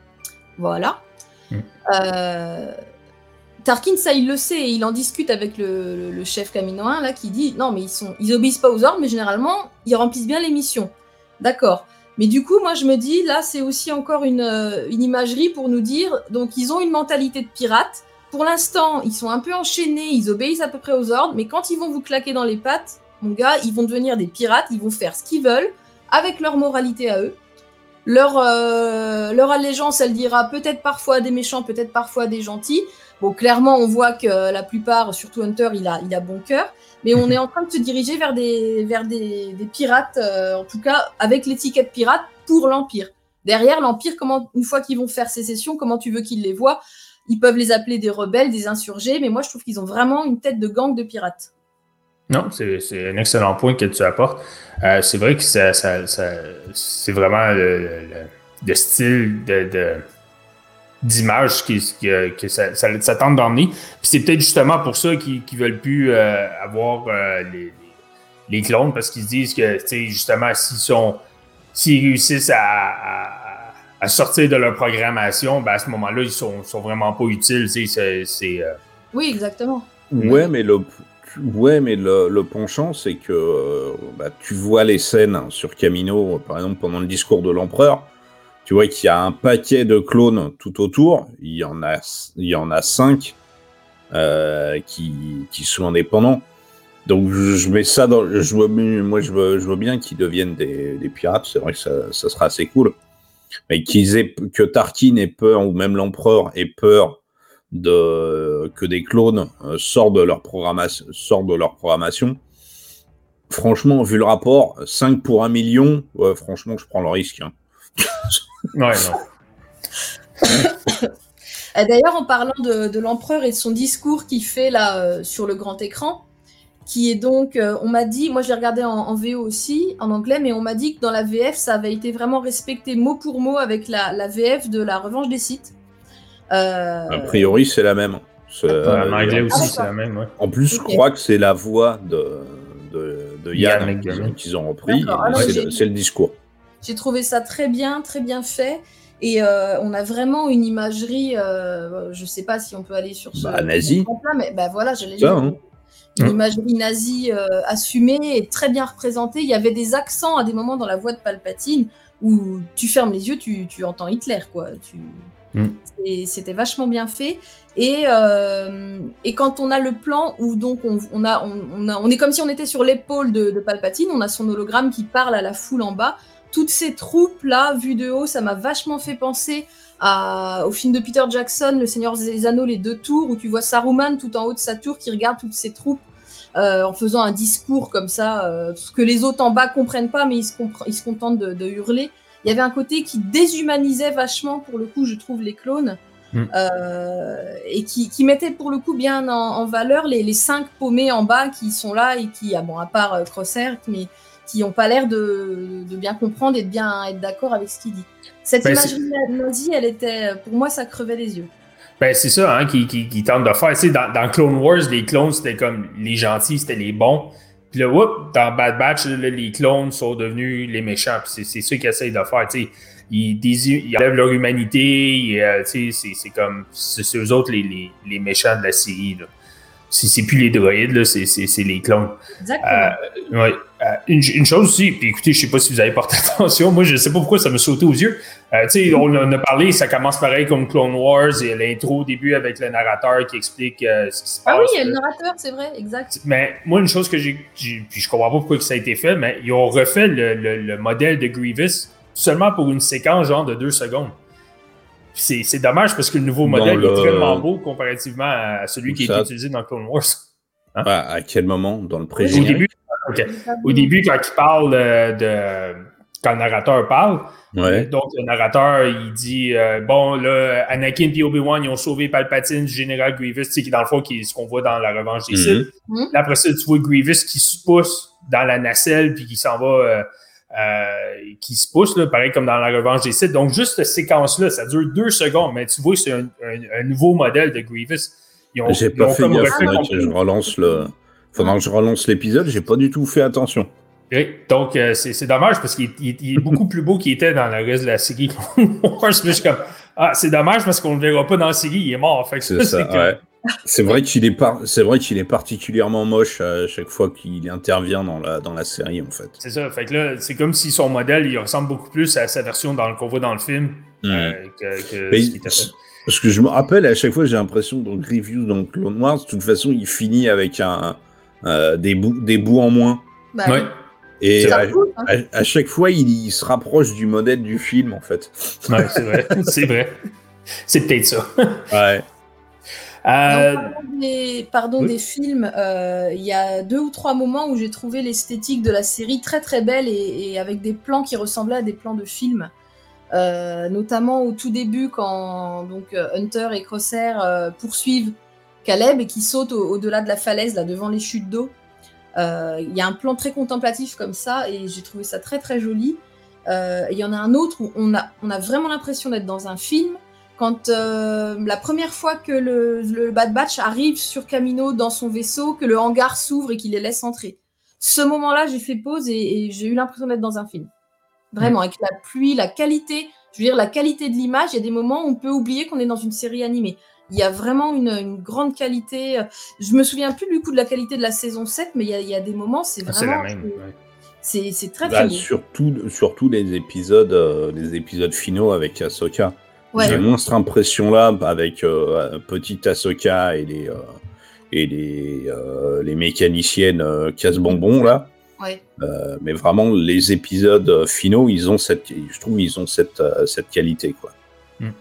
Voilà. Mm. Euh, Tarkin, ça, il le sait, et il en discute avec le, le, le chef Kaminoan, là, qui dit, non, mais ils sont, ils obéissent pas aux ordres, mais généralement, ils remplissent bien les missions. D'accord. Mais du coup, moi, je me dis, là, c'est aussi encore une, une imagerie pour nous dire, donc, ils ont une mentalité de pirate. Pour l'instant, ils sont un peu enchaînés, ils obéissent à peu près aux ordres, mais quand ils vont vous claquer dans les pattes, mon gars, ils vont devenir des pirates, ils vont faire ce qu'ils veulent, avec leur moralité à eux. Leur, euh, leur allégeance, elle dira peut-être parfois à des méchants, peut-être parfois à des gentils. Bon, clairement, on voit que la plupart, surtout Hunter, il a, il a bon cœur, mais on est en train de se diriger vers des, vers des, des pirates, euh, en tout cas avec l'étiquette pirate pour l'Empire. Derrière, l'Empire, comment, une fois qu'ils vont faire sécession, comment tu veux qu'ils les voient? Ils peuvent les appeler des rebelles, des insurgés, mais moi, je trouve qu'ils ont vraiment une tête de gang de pirates. Non, c'est, c'est un excellent point que tu apportes. Euh, c'est vrai que ça, ça, ça, c'est vraiment le, le, le style de... de... d'image qui, qui, que ça, ça, ça tente d'emmener. Puis c'est peut-être justement pour ça qu'ils ne veulent plus euh, avoir euh, les, les clones, parce qu'ils se disent que, tu sais, justement, s'ils sont s'ils réussissent à, à, à sortir de leur programmation, ben à ce moment-là, ils sont, sont vraiment pas utiles. Tu sais, c'est, c'est, euh... Oui, exactement. Ouais, mais le, ouais, mais le, le penchant, c'est que bah, tu vois les scènes sur Kamino, par exemple, pendant le discours de l'empereur. Tu vois qu'il y a un paquet de clones tout autour. Il y en a, il y en a cinq euh, qui, qui sont indépendants. Donc je mets ça dans. Je vois, moi, je veux, je veux bien qu'ils deviennent des, des pirates. C'est vrai que ça, ça sera assez cool. Mais qu'ils aient, que Tarkin ait peur, ou même l'empereur ait peur de que des clones euh, sortent de leur programmation, sortent de leur programmation. Franchement, vu le rapport, cinq pour un million, ouais, franchement, je prends le risque. Hein. Ouais, non. D'ailleurs, en parlant de, de l'empereur et de son discours qu'il fait là euh, sur le grand écran, qui est donc, euh, on m'a dit, moi je l'ai regardé en, en V O aussi, en anglais, mais on m'a dit que dans la V F, ça avait été vraiment respecté mot pour mot avec la, la V F de la Revanche des Sith. Euh... A priori, c'est la même. C'est, euh, en anglais aussi, ah, c'est la même, ouais. En plus, okay. Je crois que c'est la voix de, de, de Yann, Yann qu'ils, ont, qu'ils ont repris. Ah, non, c'est, j'ai... le, c'est le discours. J'ai trouvé ça très bien, très bien fait. Et euh, on a vraiment une imagerie, euh, je ne sais pas si on peut aller sur ce... Bah, nazi. Là, mais bah, voilà, j'allais ça, dire. Hein. Une imagerie nazie euh, assumée et très bien représentée. Il y avait des accents à des moments dans la voix de Palpatine où tu fermes les yeux, tu, tu entends Hitler, quoi. Tu... Mm. Et c'était vachement bien fait. Et, euh, et quand on a le plan où donc on, on, a, on, on, a, on est comme si on était sur l'épaule de, de Palpatine, on a son hologramme qui parle à la foule en bas. Toutes ces troupes-là, vues de haut, ça m'a vachement fait penser à, au film de Peter Jackson, Le Seigneur des Anneaux, les deux tours, où tu vois Saruman tout en haut de sa tour qui regarde toutes ces troupes euh, en faisant un discours comme ça, euh, ce que les autres en bas comprennent pas, mais ils se, compre- ils se contentent de, de hurler. Il y avait un côté qui déshumanisait vachement, pour le coup, je trouve, les clones, mm. euh, et qui, qui mettait pour le coup bien en, en valeur les, les cinq paumés en bas qui sont là et qui, ah bon, à part euh, Crosshair, mais qui n'ont pas l'air de, de bien comprendre et de bien être d'accord avec ce qu'il dit. Cette ben imagerie nazie, elle était, pour moi, ça crevait les yeux. Ben c'est ça, hein, qui, qui, qui tente de faire. Tu sais, dans, dans Clone Wars, les clones, c'était comme les gentils, c'était les bons. Puis là, whoop, dans Bad Batch, là, les clones sont devenus les méchants. Puis c'est, c'est ça qu'ils essayent de faire. Tu sais, ils, désu- ils enlèvent leur humanité. Et, euh, tu sais, c'est, c'est comme, c'est, c'est eux autres les, les, les méchants de la série, là. C'est, c'est plus les droïdes, là, c'est, c'est, c'est les clones. Exactement. Euh, ouais. euh, une, une chose aussi, puis écoutez, je sais pas si vous avez porté attention, moi je sais pas pourquoi ça me sautait aux yeux. Euh, tu sais, on en a parlé, ça commence pareil comme Clone Wars, et l'intro au début avec le narrateur qui explique euh, ce qui se passe. Ah oui, il y a le narrateur, c'est vrai, exact. Mais moi, une chose que j'ai, j'ai puis je comprends pas pourquoi ça a été fait, mais ils ont refait le, le, le modèle de Grievous seulement pour une séquence genre de deux secondes. c'est, c'est dommage parce que le nouveau modèle le... est extrêmement beau comparativement à celui qui ça... est utilisé dans Clone Wars. Hein? Ouais, à quel moment? Dans le pré-générique? Au début, okay. Au début, quand il parle euh, de... Quand le narrateur parle, ouais. donc le narrateur, il dit euh, bon, là, Anakin et Obi-Wan, ils ont sauvé Palpatine du général Grievous, tu sais, qui dans le fond, qui est ce qu'on voit dans La Revanche des Sith. Mm-hmm. Là, après ça, tu vois Grievous qui se pousse dans la nacelle, puis qui s'en va, euh, euh, qui se pousse, là, pareil comme dans La Revanche des Sith. Donc, juste cette séquence-là, ça dure deux secondes, mais tu vois, c'est un, un, un nouveau modèle de Grievous. Ils ont, j'ai pas ils fait gaffe, faudrait que je relance le... Faudra que je relance l'épisode, j'ai pas du tout fait attention. Oui, donc euh, c'est, c'est dommage parce qu'il il, il est beaucoup plus beau qu'il était dans le reste de la série. Je suis comme, ah, c'est dommage parce qu'on ne le verra pas dans la série, il est mort. Fait que c'est ça, c'est, ouais. c'est, vrai qu'il est par... c'est vrai qu'il est particulièrement moche à chaque fois qu'il intervient dans la, dans la série, en fait. C'est ça, fait que là, c'est comme si son modèle, il ressemble beaucoup plus à sa version dans le, qu'on voit dans le film mmh. euh, que, que Mais, ce qui était fait. Parce que je me rappelle, à chaque fois, j'ai l'impression, dans Grievous, dans Clone Wars, de toute façon, il finit avec un, euh, des, bouts, des bouts en moins. Bah, ouais. Et à, cool, hein. à, à chaque fois, il, il se rapproche du modèle du film, en fait. Ouais, c'est vrai. c'est vrai. C'est peut-être ça. Ouais. Euh... Non, pardon des, pardon, oui. des films, il euh, y a deux ou trois moments où j'ai trouvé l'esthétique de la série très très belle et, et avec des plans qui ressemblaient à des plans de films. Euh, notamment au tout début quand donc, Hunter et Crosshair euh, poursuivent Caleb et qui sautent au- au-delà de la falaise là, devant les chutes d'eau. Il euh, y a un plan très contemplatif comme ça et j'ai trouvé ça très très joli. Il euh, y en a un autre où on a, on a vraiment l'impression d'être dans un film quand euh, la première fois que le, le Bad Batch arrive sur Kamino dans son vaisseau, que le hangar s'ouvre et qu'il les laisse entrer. Ce moment-là, j'ai fait pause et, et j'ai eu l'impression d'être dans un film. Vraiment, avec la pluie, la qualité, je veux dire la qualité de l'image, il y a des moments où on peut oublier qu'on est dans une série animée. Il y a vraiment une, une grande qualité. Je me souviens plus du coup de la qualité de la saison sept, mais il y a, il y a des moments, c'est vraiment... C'est la même, ouais. c'est, c'est très, bah, très beau. Surtout, surtout les épisodes, euh, les épisodes finaux avec Ahsoka. Ouais. J'ai moins cette impression-là avec euh, petite Ahsoka et les, euh, et les, euh, les mécaniciennes euh, casse-bonbons, là. Ouais. Euh, mais vraiment, les épisodes finaux, ils ont cette, je trouve, ils ont cette, euh, cette qualité, quoi. Hmm.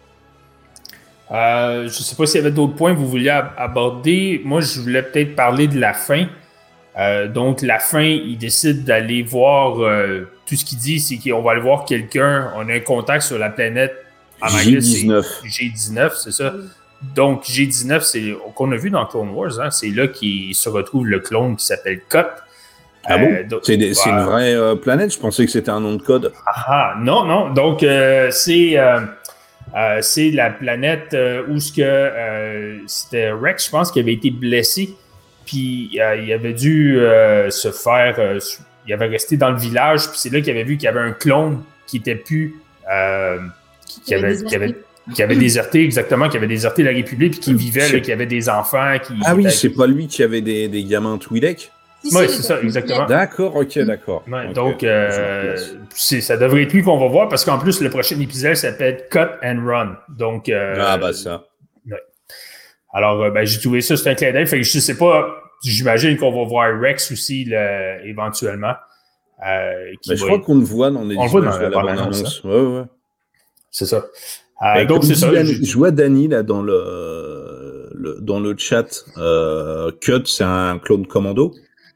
Euh, je sais pas s'il y avait d'autres points que vous vouliez ab- aborder. Moi, je voulais peut-être parler de la fin. Euh, donc, la fin, il décide d'aller voir. Euh, tout ce qu'il dit, c'est qu'on va aller voir quelqu'un. On a un contact sur la planète. En G dix-neuf. Anglais, c'est G dix-neuf, c'est ça. Donc, G dix-neuf, c'est qu'on a vu dans Clone Wars. Hein, c'est là qu'il se retrouve le clone qui s'appelle Cut. Ah bon? Euh, donc, c'est, des, voilà. c'est une vraie euh, planète? Je pensais que c'était un nom de code. Ah, non, non. Donc, euh, c'est, euh, euh, c'est la planète euh, où ce que, euh, c'était Rex, je pense, qui avait été blessé. Puis, euh, il avait dû euh, se faire... Euh, il avait resté dans le village. Puis, c'est là qu'il avait vu qu'il y avait un clone qui était plus... Euh, qui, qui, avait, qui, avait, qui avait déserté, exactement, qui avait déserté la République, puis qui vivait, là, qui avait des enfants. Qui, ah qui oui, était... c'est pas lui qui avait des, des gamins Twi'lek? Si, oui, c'est ça, exactement. D'accord, ok, d'accord. Ouais, okay. Donc, euh, c'est, ça devrait être lui qu'on va voir parce qu'en plus, le prochain épisode s'appelle Cut and Run. Donc, euh, ah, bah ça. Ouais. Alors, euh, ben, j'ai trouvé ça, c'est un clin d'œil. Fait que je sais pas, j'imagine qu'on va voir Rex aussi là, éventuellement. Euh, qui ben, je va crois être... qu'on le voit dans les On le voit dans la bande-annonce. Ouais, ouais. C'est ça. Euh, donc, c'est ça. Je, je vois Danny là dans le, le, dans le chat. Euh, Cut, c'est un clone commando?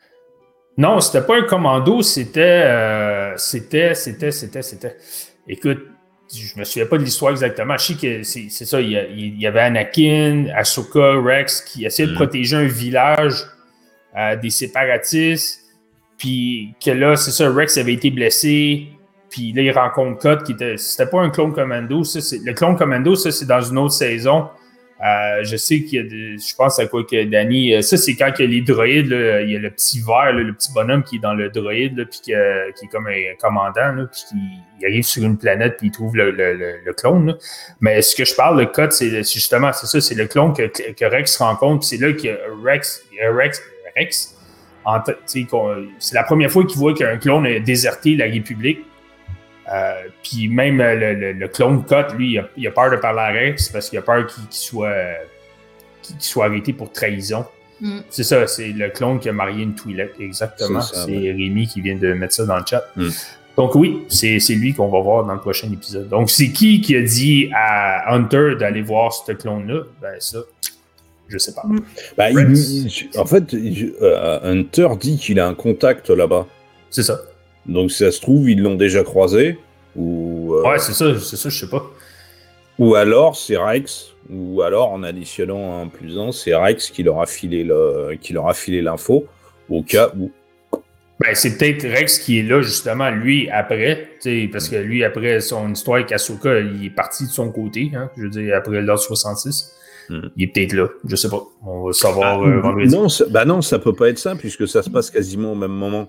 Non, c'était pas un commando, c'était, euh, c'était, c'était, c'était, c'était. Écoute, je me souviens pas de l'histoire exactement. Je sais que c'est, c'est ça, il y, a, il y avait Anakin, Ahsoka, Rex qui essayaient de protéger un village euh, des séparatistes. Puis que là, c'est ça, Rex avait été blessé. Puis là, il rencontre Cut qui était. C'était pas un clone commando, ça. C'est, le clone commando, ça, c'est dans une autre saison. Euh, je sais qu'il y a de, je pense à quoi que Danny, ça c'est quand il y a les droïdes, là, il y a le petit vert, là, le petit bonhomme qui est dans le droïde, là, puis qui, euh, qui est comme un commandant, là, puis qui il arrive sur une planète puis il trouve le, le, le, le clone. Là. Mais ce que je parle, le Cut, c'est, c'est justement, c'est ça, c'est le clone que, que Rex rencontre, puis c'est là que Rex, Rex, Rex, en t- c'est la première fois qu'il voit qu'un clone a déserté la République. Euh, puis même le, le, le clone Cut, lui, il a, il a peur de parler à Rex parce qu'il a peur qu'il, qu'il, soit, qu'il soit arrêté pour trahison. Mm. C'est ça, c'est le clone qui a marié une Twi'lek, exactement. C'est, ça, c'est ouais. Rémi qui vient de mettre ça dans le chat. Mm. Donc oui, c'est, c'est lui qu'on va voir dans le prochain épisode. Donc c'est qui qui a dit à Hunter d'aller voir ce clone-là? Ben ça, je sais pas. Bah, il, il, en fait, il, euh, Hunter dit qu'il a un contact là-bas. C'est ça. Donc si ça se trouve, ils l'ont déjà croisé. Ou, euh, ouais, c'est ça, c'est ça, je sais pas. Ou alors c'est Rex, ou alors en additionnant un plus un, c'est Rex qui leur a filé, le, qui leur a filé l'info, au cas où. Ben, c'est peut-être Rex qui est là, justement, lui, après, parce que lui, après son histoire avec Ahsoka, il est parti de son côté, hein, je veux dire, après l'Ordre soixante-six. Mm. Il est peut-être là, je sais pas. On va savoir ah, euh, vendredi. Non, ça, bah non, ça peut pas être ça, puisque ça se passe quasiment au même moment.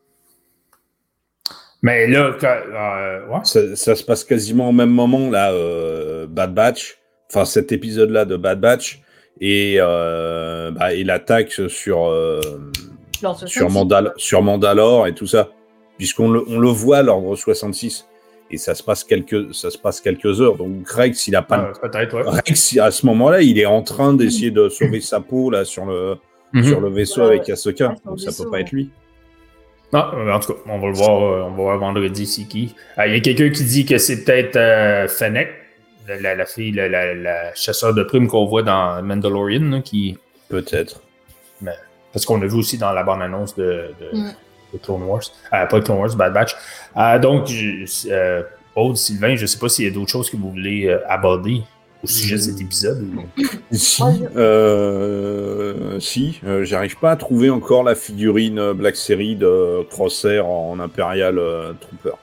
Mais là, quand, euh, ouais. ça, ça se passe quasiment au même moment, là, euh, Bad Batch, enfin cet épisode-là de Bad Batch, et, euh, bah, et l'attaque sur... Euh, Sur, Mandal- sur Mandalore et tout ça, puisqu'on le, on le voit l'ordre soixante-six et ça se passe quelques, ça se passe quelques heures. Donc Rex, il a pas. Ah, peut-être, ouais. Rex, à ce moment-là, il est en train d'essayer de sauver sa peau là sur le, mm-hmm. sur le vaisseau ouais, avec Ahsoka. Ouais, donc ça vaisseau, peut pas ouais. être lui. Non, en tout cas, on va le voir, on va voir vendredi c'est qui. Il euh, y a quelqu'un qui dit que c'est peut-être euh, Fennec, la, la, la fille, la, la, la chasseur de primes qu'on voit dans Mandalorian, là, qui. Peut-être. Mais... Parce qu'on a vu aussi dans la bande-annonce de, de, mm. de Clone Wars. Euh, pas Clone Wars, Bad Batch. Euh, donc, euh, Aude, Sylvain, je ne sais pas s'il y a d'autres choses que vous voulez euh, aborder au sujet de cet épisode. Ou... Si, euh, si euh, j'arrive pas à trouver encore la figurine Black Series de Crosshair en Imperial euh, Trooper.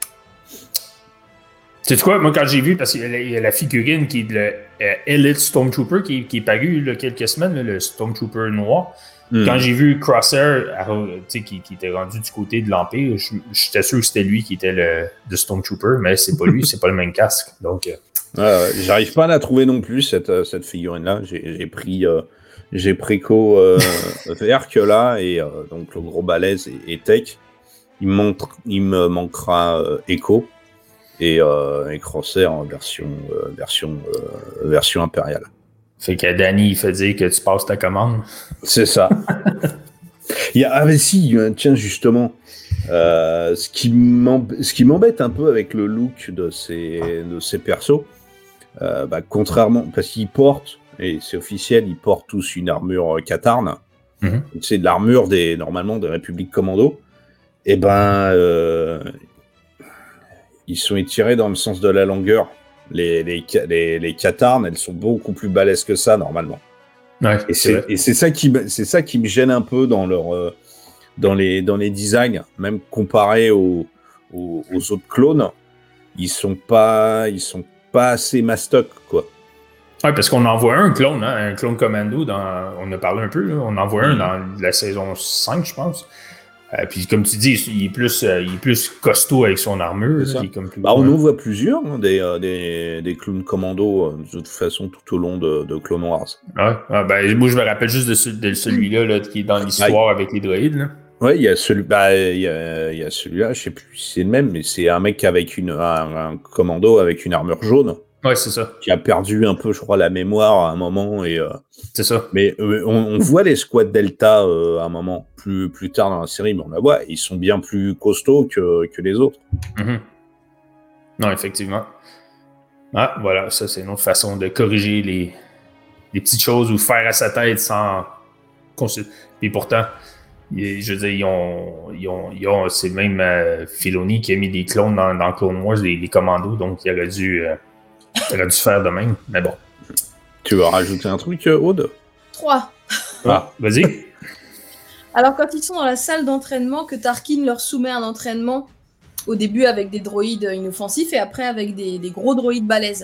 C'est quoi, moi quand j'ai vu, parce qu'il y a la figurine qui est le euh, Elite Stormtrooper qui, qui est paru il y a quelques semaines, là, le Stormtrooper noir. Mm. Quand j'ai vu Crosshair qui, qui était rendu du côté de l'Empire, j'étais sûr que c'était lui qui était le, le Stormtrooper, mais c'est pas lui, c'est pas le même casque. Donc, euh... euh, j'arrive pas à la trouver non plus, cette, cette figurine-là. J'ai, j'ai pris euh, j'ai préco euh, Verk là, et euh, donc le gros balèze et, et Tech. Il, montre, il me manquera euh, Echo et, euh, et Crosshair en version, euh, version, euh, version impériale. Fait que Danny, il fait dire que tu passes ta commande. C'est ça. il y a, ah, mais si, tiens, justement, euh, ce, qui ce qui m'embête un peu avec le look de ces, de ces persos, euh, bah, contrairement, parce qu'ils portent, et c'est officiel, ils portent tous une armure Katarn. Mm-hmm. C'est de l'armure des, normalement des Républiques Commando. Et ben, euh, ils sont étirés dans le sens de la longueur. Les, les, les, les Katarn, elles sont beaucoup plus balèzes que ça, normalement. Ouais, et, c'est, et c'est, ça qui, c'est ça qui me gêne un peu dans, leur, euh, dans, les, dans les designs, même comparé aux, aux, aux autres clones. Ils sont pas, ils sont pas assez mastoc, quoi. Ouais, parce qu'on en voit un clone, hein, un clone commando, dans, on a parlé un peu, là, on en voit mm. un dans la saison cinq, je pense. Euh, puis comme tu dis, il est plus, euh, il est plus costaud avec son armure. Là, il est comme plus bah, on en voit plusieurs, hein, des, euh, des, des clones commando, euh, de toute façon, tout au long de, de Clone Wars. Ouais, ah, ben, moi je me rappelle juste de, ce, de celui-là là, qui est dans l'histoire ouais. avec les droïdes. Là. Ouais, il y a celui, bah, il y a, il y a celui-là, je sais plus si c'est le même, mais c'est un mec avec une, un, un commando avec une armure jaune. Ouais, c'est ça. Qui a perdu un peu, je crois, la mémoire à un moment. Et, euh, c'est ça. Mais euh, on, on voit les squads Delta euh, à un moment, plus, plus tard dans la série, mais on la voit, ils sont bien plus costauds que, que les autres. Mm-hmm. Non, effectivement. Ah, voilà, ça, c'est une autre façon de corriger les, les petites choses ou faire à sa tête sans consulter. Et pourtant, je veux dire, ils ont, ils ont, ils ont c'est même euh, Filoni qui a mis des clones dans, dans Clone Wars, les, les commandos, donc il aurait dû... Euh, T'aurais dû faire de même, mais bon. Tu veux rajouter un truc, Aude? Trois. Ah, vas-y. Alors, quand ils sont dans la salle d'entraînement, que Tarkin leur soumet un entraînement, au début avec des droïdes inoffensifs et après avec des, des gros droïdes balèzes.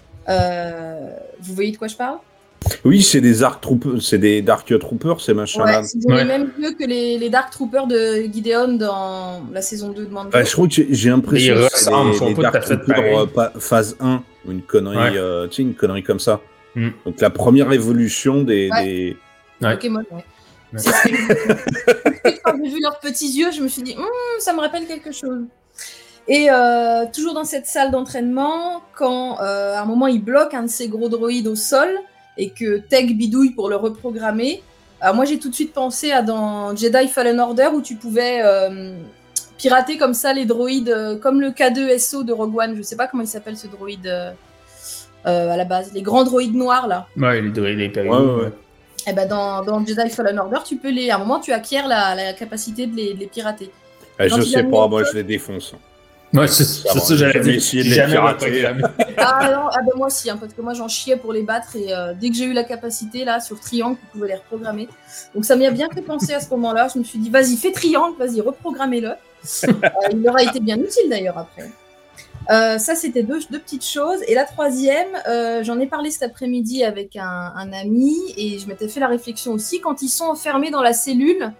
Euh, vous voyez de quoi je parle? Oui, c'est des Dark Troopers, c'est des Dark Troopers, ces machins-là. Ouais, ils ont ouais. les mêmes yeux que les, les Dark Troopers de Gideon dans la saison deux de Mando. Bah, je trouve que j'ai, j'ai l'impression que c'est les, les Dark Troopers euh, phase un, ou une connerie, ouais. euh, tu sais, une connerie comme ça. Mm. Donc la première évolution des... Ouais. des... Ouais. Pokémon, ouais. ouais. C'est que... Quand j'ai vu leurs petits yeux, je me suis dit, hm, ça me rappelle quelque chose. Et euh, toujours dans cette salle d'entraînement, quand euh, à un moment ils bloquent un de ces gros droïdes au sol, et que Tech bidouille pour le reprogrammer. Alors moi, j'ai tout de suite pensé à dans Jedi Fallen Order, où tu pouvais euh, pirater comme ça les droïdes, euh, comme le K deux S O de Rogue One. Je sais pas comment il s'appelle ce droïde euh, euh, à la base. Les grands droïdes noirs là. Ouais, les droïdes impériaux. Ouais, ouais, ouais. Et ben dans, dans Jedi Fallen Order, tu peux les. À un moment, tu acquiers la, la capacité de les, de les pirater. Eh, Quand je il sais a pas, mis moi un je les défonce. Ouais, c'est c'est bon, ça, j'allais jamais dire. essayé de les Jamais pirater. reprogrammé. Ah non, ah ben moi aussi, hein, parce que moi j'en chiais pour les battre et euh, dès que j'ai eu la capacité là sur triangle, vous pouvez les reprogrammer. Donc ça m'a bien fait penser à ce moment-là. Je me suis dit, vas-y, fais triangle, vas-y, reprogrammez-le. euh, il leur a été bien utile d'ailleurs après. Euh, ça, c'était deux, deux petites choses. Et la troisième, euh, j'en ai parlé cet après-midi avec un, un ami et je m'étais fait la réflexion aussi quand ils sont enfermés dans la cellule,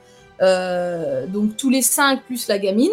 euh, donc tous les cinq plus la gamine.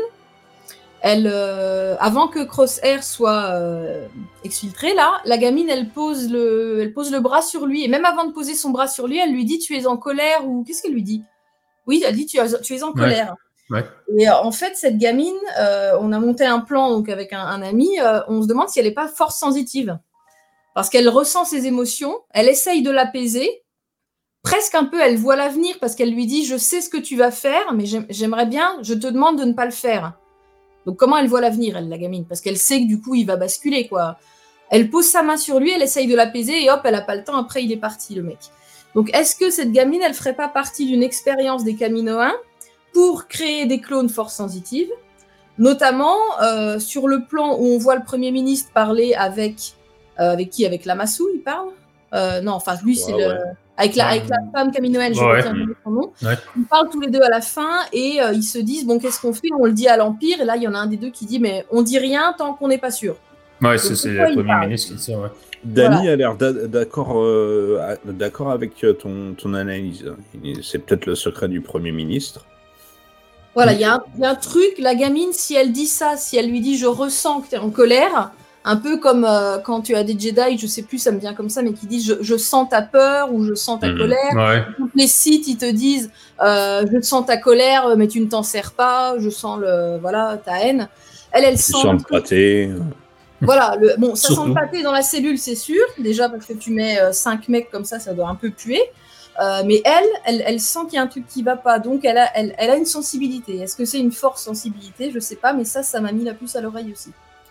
Elle, euh, avant que Crosshair soit euh, exfiltré, là, la gamine, elle pose, le, elle pose le bras sur lui. Et même avant de poser son bras sur lui, elle lui dit « Tu es en colère » ou qu'est-ce qu'elle lui dit? Oui, elle dit « Tu es, tu es en colère ». Ouais. Et euh, en fait, cette gamine, euh, on a monté un plan donc, avec un, un ami, euh, on se demande si elle n'est pas force sensitive. Parce qu'elle ressent ses émotions, elle essaye de l'apaiser, presque un peu, elle voit l'avenir parce qu'elle lui dit « Je sais ce que tu vas faire, mais j'aim- j'aimerais bien, je te demande de ne pas le faire ». Donc, comment elle voit l'avenir, elle, la gamine? Parce qu'elle sait que du coup, il va basculer, quoi. Elle pose sa main sur lui, elle essaye de l'apaiser et hop, elle n'a pas le temps. Après, il est parti, le mec. Donc, est-ce que cette gamine, elle ferait pas partie d'une expérience des Kaminoans pour créer des clones force sensitives, notamment euh, sur le plan où on voit le Premier ministre parler avec... Euh, avec qui? Avec Lamassou, il parle euh, Non, enfin, lui, c'est Ouais, le... ouais. Avec la, Ouais. avec la femme Kaminoenne, je Ouais. retiens jamais son nom. Ouais. Ils parlent tous les deux à la fin et euh, ils se disent bon, qu'est-ce qu'on fait? On le dit à l'Empire. Et là, il y en a un des deux qui dit mais on dit rien tant qu'on n'est pas sûr. Ouais, ça, Donc, c'est pourquoi le il premier parle? ministre qui dit ça, ouais. Dany Voilà. a l'air d'a- d'accord euh, à- d'accord avec euh, ton, ton analyse. Il- C'est peut-être le secret du Premier ministre. Voilà, il y, a un- il y a un truc. La gamine, si elle dit ça, si elle lui dit je ressens que tu es en colère, un peu comme euh, quand tu as des Jedi, je sais plus, ça me vient comme ça, mais qui disent je, je sens ta peur ou je sens ta Mhm. colère. Ouais. Tous les sites, ils te disent euh, je sens ta colère, mais tu ne t'en sers pas, je sens le, voilà, ta haine. Elle, elle Tu sent sens le le truc. pâté. Voilà, le, bon, ça Surtout. sent le pâté dans la cellule, c'est sûr, déjà parce que tu mets euh, cinq mecs comme ça, ça doit un peu puer. Euh, mais elle, elle, elle sent qu'il y a un truc qui va pas, donc elle a, elle, elle a une sensibilité. Est-ce que c'est une force sensibilité? Je sais pas, mais ça, ça m'a mis la puce à l'oreille aussi.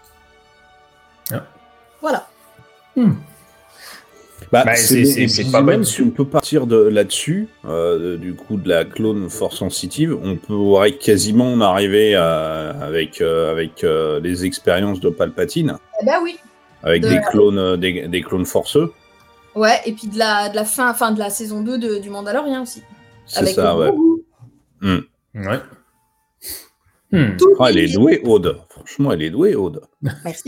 Ah. Voilà. Hmm. Bah, Ben, c'est c'est- c'est- et c'est puis pas même mal. si on peut partir de là-dessus, euh, du coup de la clone force sensitive, on pourrait quasiment en arriver à- avec euh, avec euh, les expériences de Palpatine, Eh ben oui. avec De- des clones euh, des, des clones forceux. Ouais, et puis de la, de la fin, fin de la saison deux de, du Mandalorian aussi. C'est Avec ça, le ouais. Grogu. Ouais. Hmm. Tout Ah, elle est lié. douée, Aude. Franchement, elle est douée, Aude. Merci.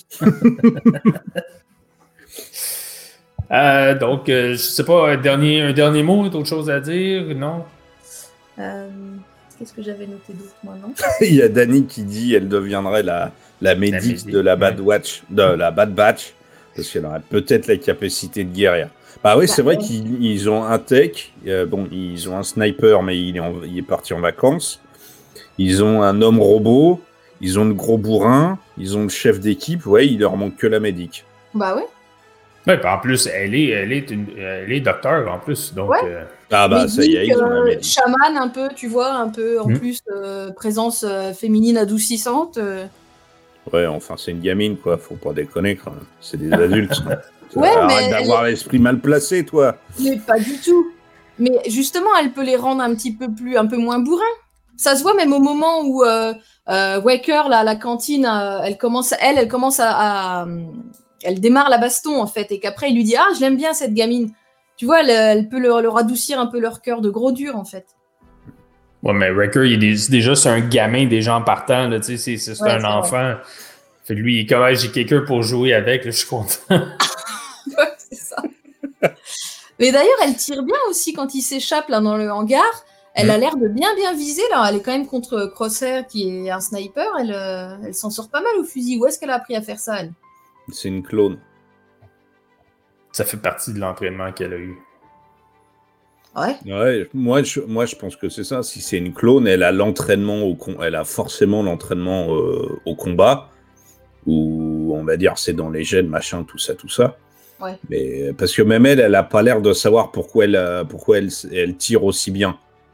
Euh, donc, euh, je sais pas, un dernier, un dernier mot, d'autres choses à dire? Non? Euh, Qu'est-ce que j'avais noté d'autre, moi, non? Il y a Dany qui dit elle deviendrait la, la médic médic, de la Bad ouais. Watch, de la Bad Batch, parce qu'elle aurait peut-être la capacité de guérir. Bah oui, c'est Bah, vrai ouais. qu'ils ils ont un tech, euh, bon, ils ont un sniper, mais il est, en- il est parti en vacances. Ils ont un homme robot, ils ont le gros bourrin, ils ont le chef d'équipe, ouais, il leur manque que la médic. Bah ouais. Ouais, puis en plus, elle est, elle est, une, elle est docteur en plus, donc... Ouais. euh, Ah bah ça y est, Médic, ils ont la euh, médic. chaman un peu, tu vois, un peu en Mm. plus euh, présence euh, féminine adoucissante. euh. Ouais, enfin c'est une gamine quoi, faut pas déconner quand même. C'est des adultes. Ouais, Arrête mais d'avoir l'esprit mal placé, toi. Mais pas du tout. Mais justement, elle peut les rendre un petit peu plus, un peu moins bourrins. Ça se voit même au moment où euh, euh, Waker, là, à la cantine, euh, elle commence, elle, elle commence à, à- elle démarre la baston en fait, et qu'après il lui dit ah je l'aime bien cette gamine. Tu vois, elle, elle peut leur, leur adoucir un peu leur cœur de gros dur en fait. Ouais, mais Wrecker, il est des- déjà, c'est un gamin déjà en partant, là, tu sais, c'est, c'est, c'est Ouais, un c'est enfant. Fait que lui, il est comme, ah, j'ai quelqu'un pour jouer avec, là, je suis content. Ouais, c'est ça. Mais d'ailleurs, elle tire bien aussi quand il s'échappe là dans le hangar. Elle Mm. a l'air de bien bien viser là. Elle est quand même contre Crosshair qui est un sniper. Elle, euh, elle s'en sort pas mal au fusil. Où est-ce qu'elle a appris à faire ça elle? C'est une clone. Ça fait partie de l'entraînement qu'elle a eu. Ouais. Ouais, moi je, moi je pense que c'est ça. Si c'est une clone, elle a l'entraînement au com- elle a forcément l'entraînement euh, au combat, ou on va dire c'est dans les gènes, machin, tout ça, tout ça. Ouais. Mais parce que même elle, elle a pas l'air de savoir pourquoi elle, euh, pourquoi elle, elle tire aussi bien.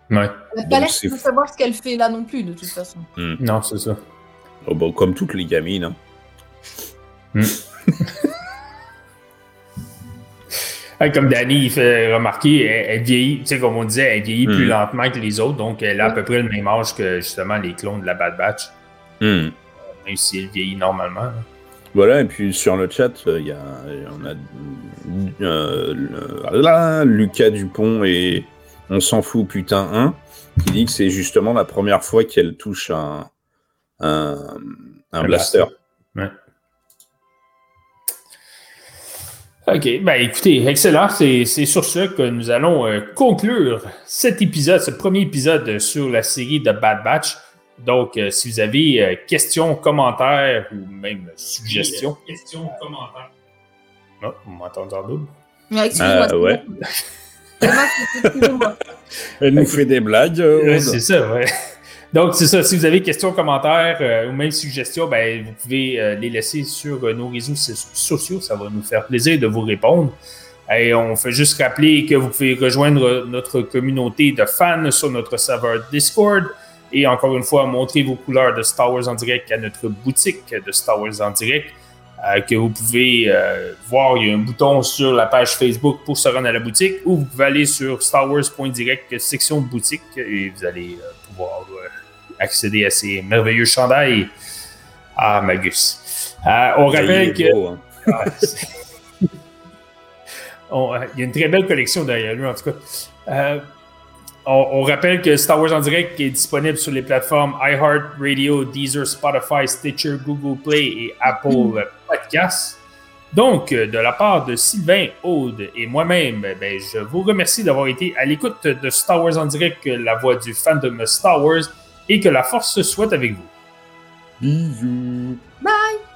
Ouais. Elle n'a pas l'air c'est de fou. savoir ce qu'elle fait là non plus, de toute façon. Hmm. Non, c'est ça. Oh, bon, comme toutes les gamines. Hein. Hmm. Ouais, comme Danny il fait remarquer, elle, elle vieillit, tu sais, comme on disait, elle vieillit Mm. plus lentement que les autres, donc elle a à peu près le même âge que justement les clones de la Bad Batch, Hmm. même si elle vieillit normalement. Là. Voilà, et puis sur le chat, il y a, on a euh, le- là, Lucas Dupont et On s'en fout putain un qui dit que c'est justement la première fois qu'elle touche un, un, un Un blaster. Ouais. OK, ben écoutez, excellent. C'est, c'est sur ce que nous allons euh, conclure cet épisode, ce premier épisode sur la série de Bad Batch. Donc, euh, si vous avez euh, questions, commentaires ou même suggestions. Oui, questions, commentaires. Non, vous m'entendez en double? Ouais, excuse-moi. Ah, ouais. Excuse-moi, excuse-moi. Elle nous fait des blagues. euh, Ouais, Aude. c'est ça, ouais. Donc, c'est ça. Si vous avez questions, commentaires euh, ou même suggestions, ben, vous pouvez euh, les laisser sur euh, nos réseaux so- sociaux. Ça va nous faire plaisir de vous répondre. Et on fait juste rappeler que vous pouvez rejoindre notre communauté de fans sur notre serveur Discord. Et encore une fois, montrer vos couleurs de Star Wars en direct à notre boutique de Star Wars en direct. Euh, que vous pouvez euh, voir, il y a un bouton sur la page Facebook pour se rendre à la boutique, ou vous pouvez aller sur starwars.direct section boutique et vous allez euh, pouvoir euh, accéder à ces merveilleux chandails. Ah, Magus. Euh, on rappelle Il est que... beau, hein. Ah, c'est- on- euh, il y a une très belle collection derrière lui, en tout cas. Euh, On, on rappelle que Star Wars en direct est disponible sur les plateformes iHeartRadio, Deezer, Spotify, Stitcher, Google Play et Apple Podcasts. Donc, de la part de Sylvain, Aude et moi-même, ben, je vous remercie d'avoir été à l'écoute de Star Wars en direct, la voix du fandom Star Wars, et que la force soit avec vous. Bisous. Bye!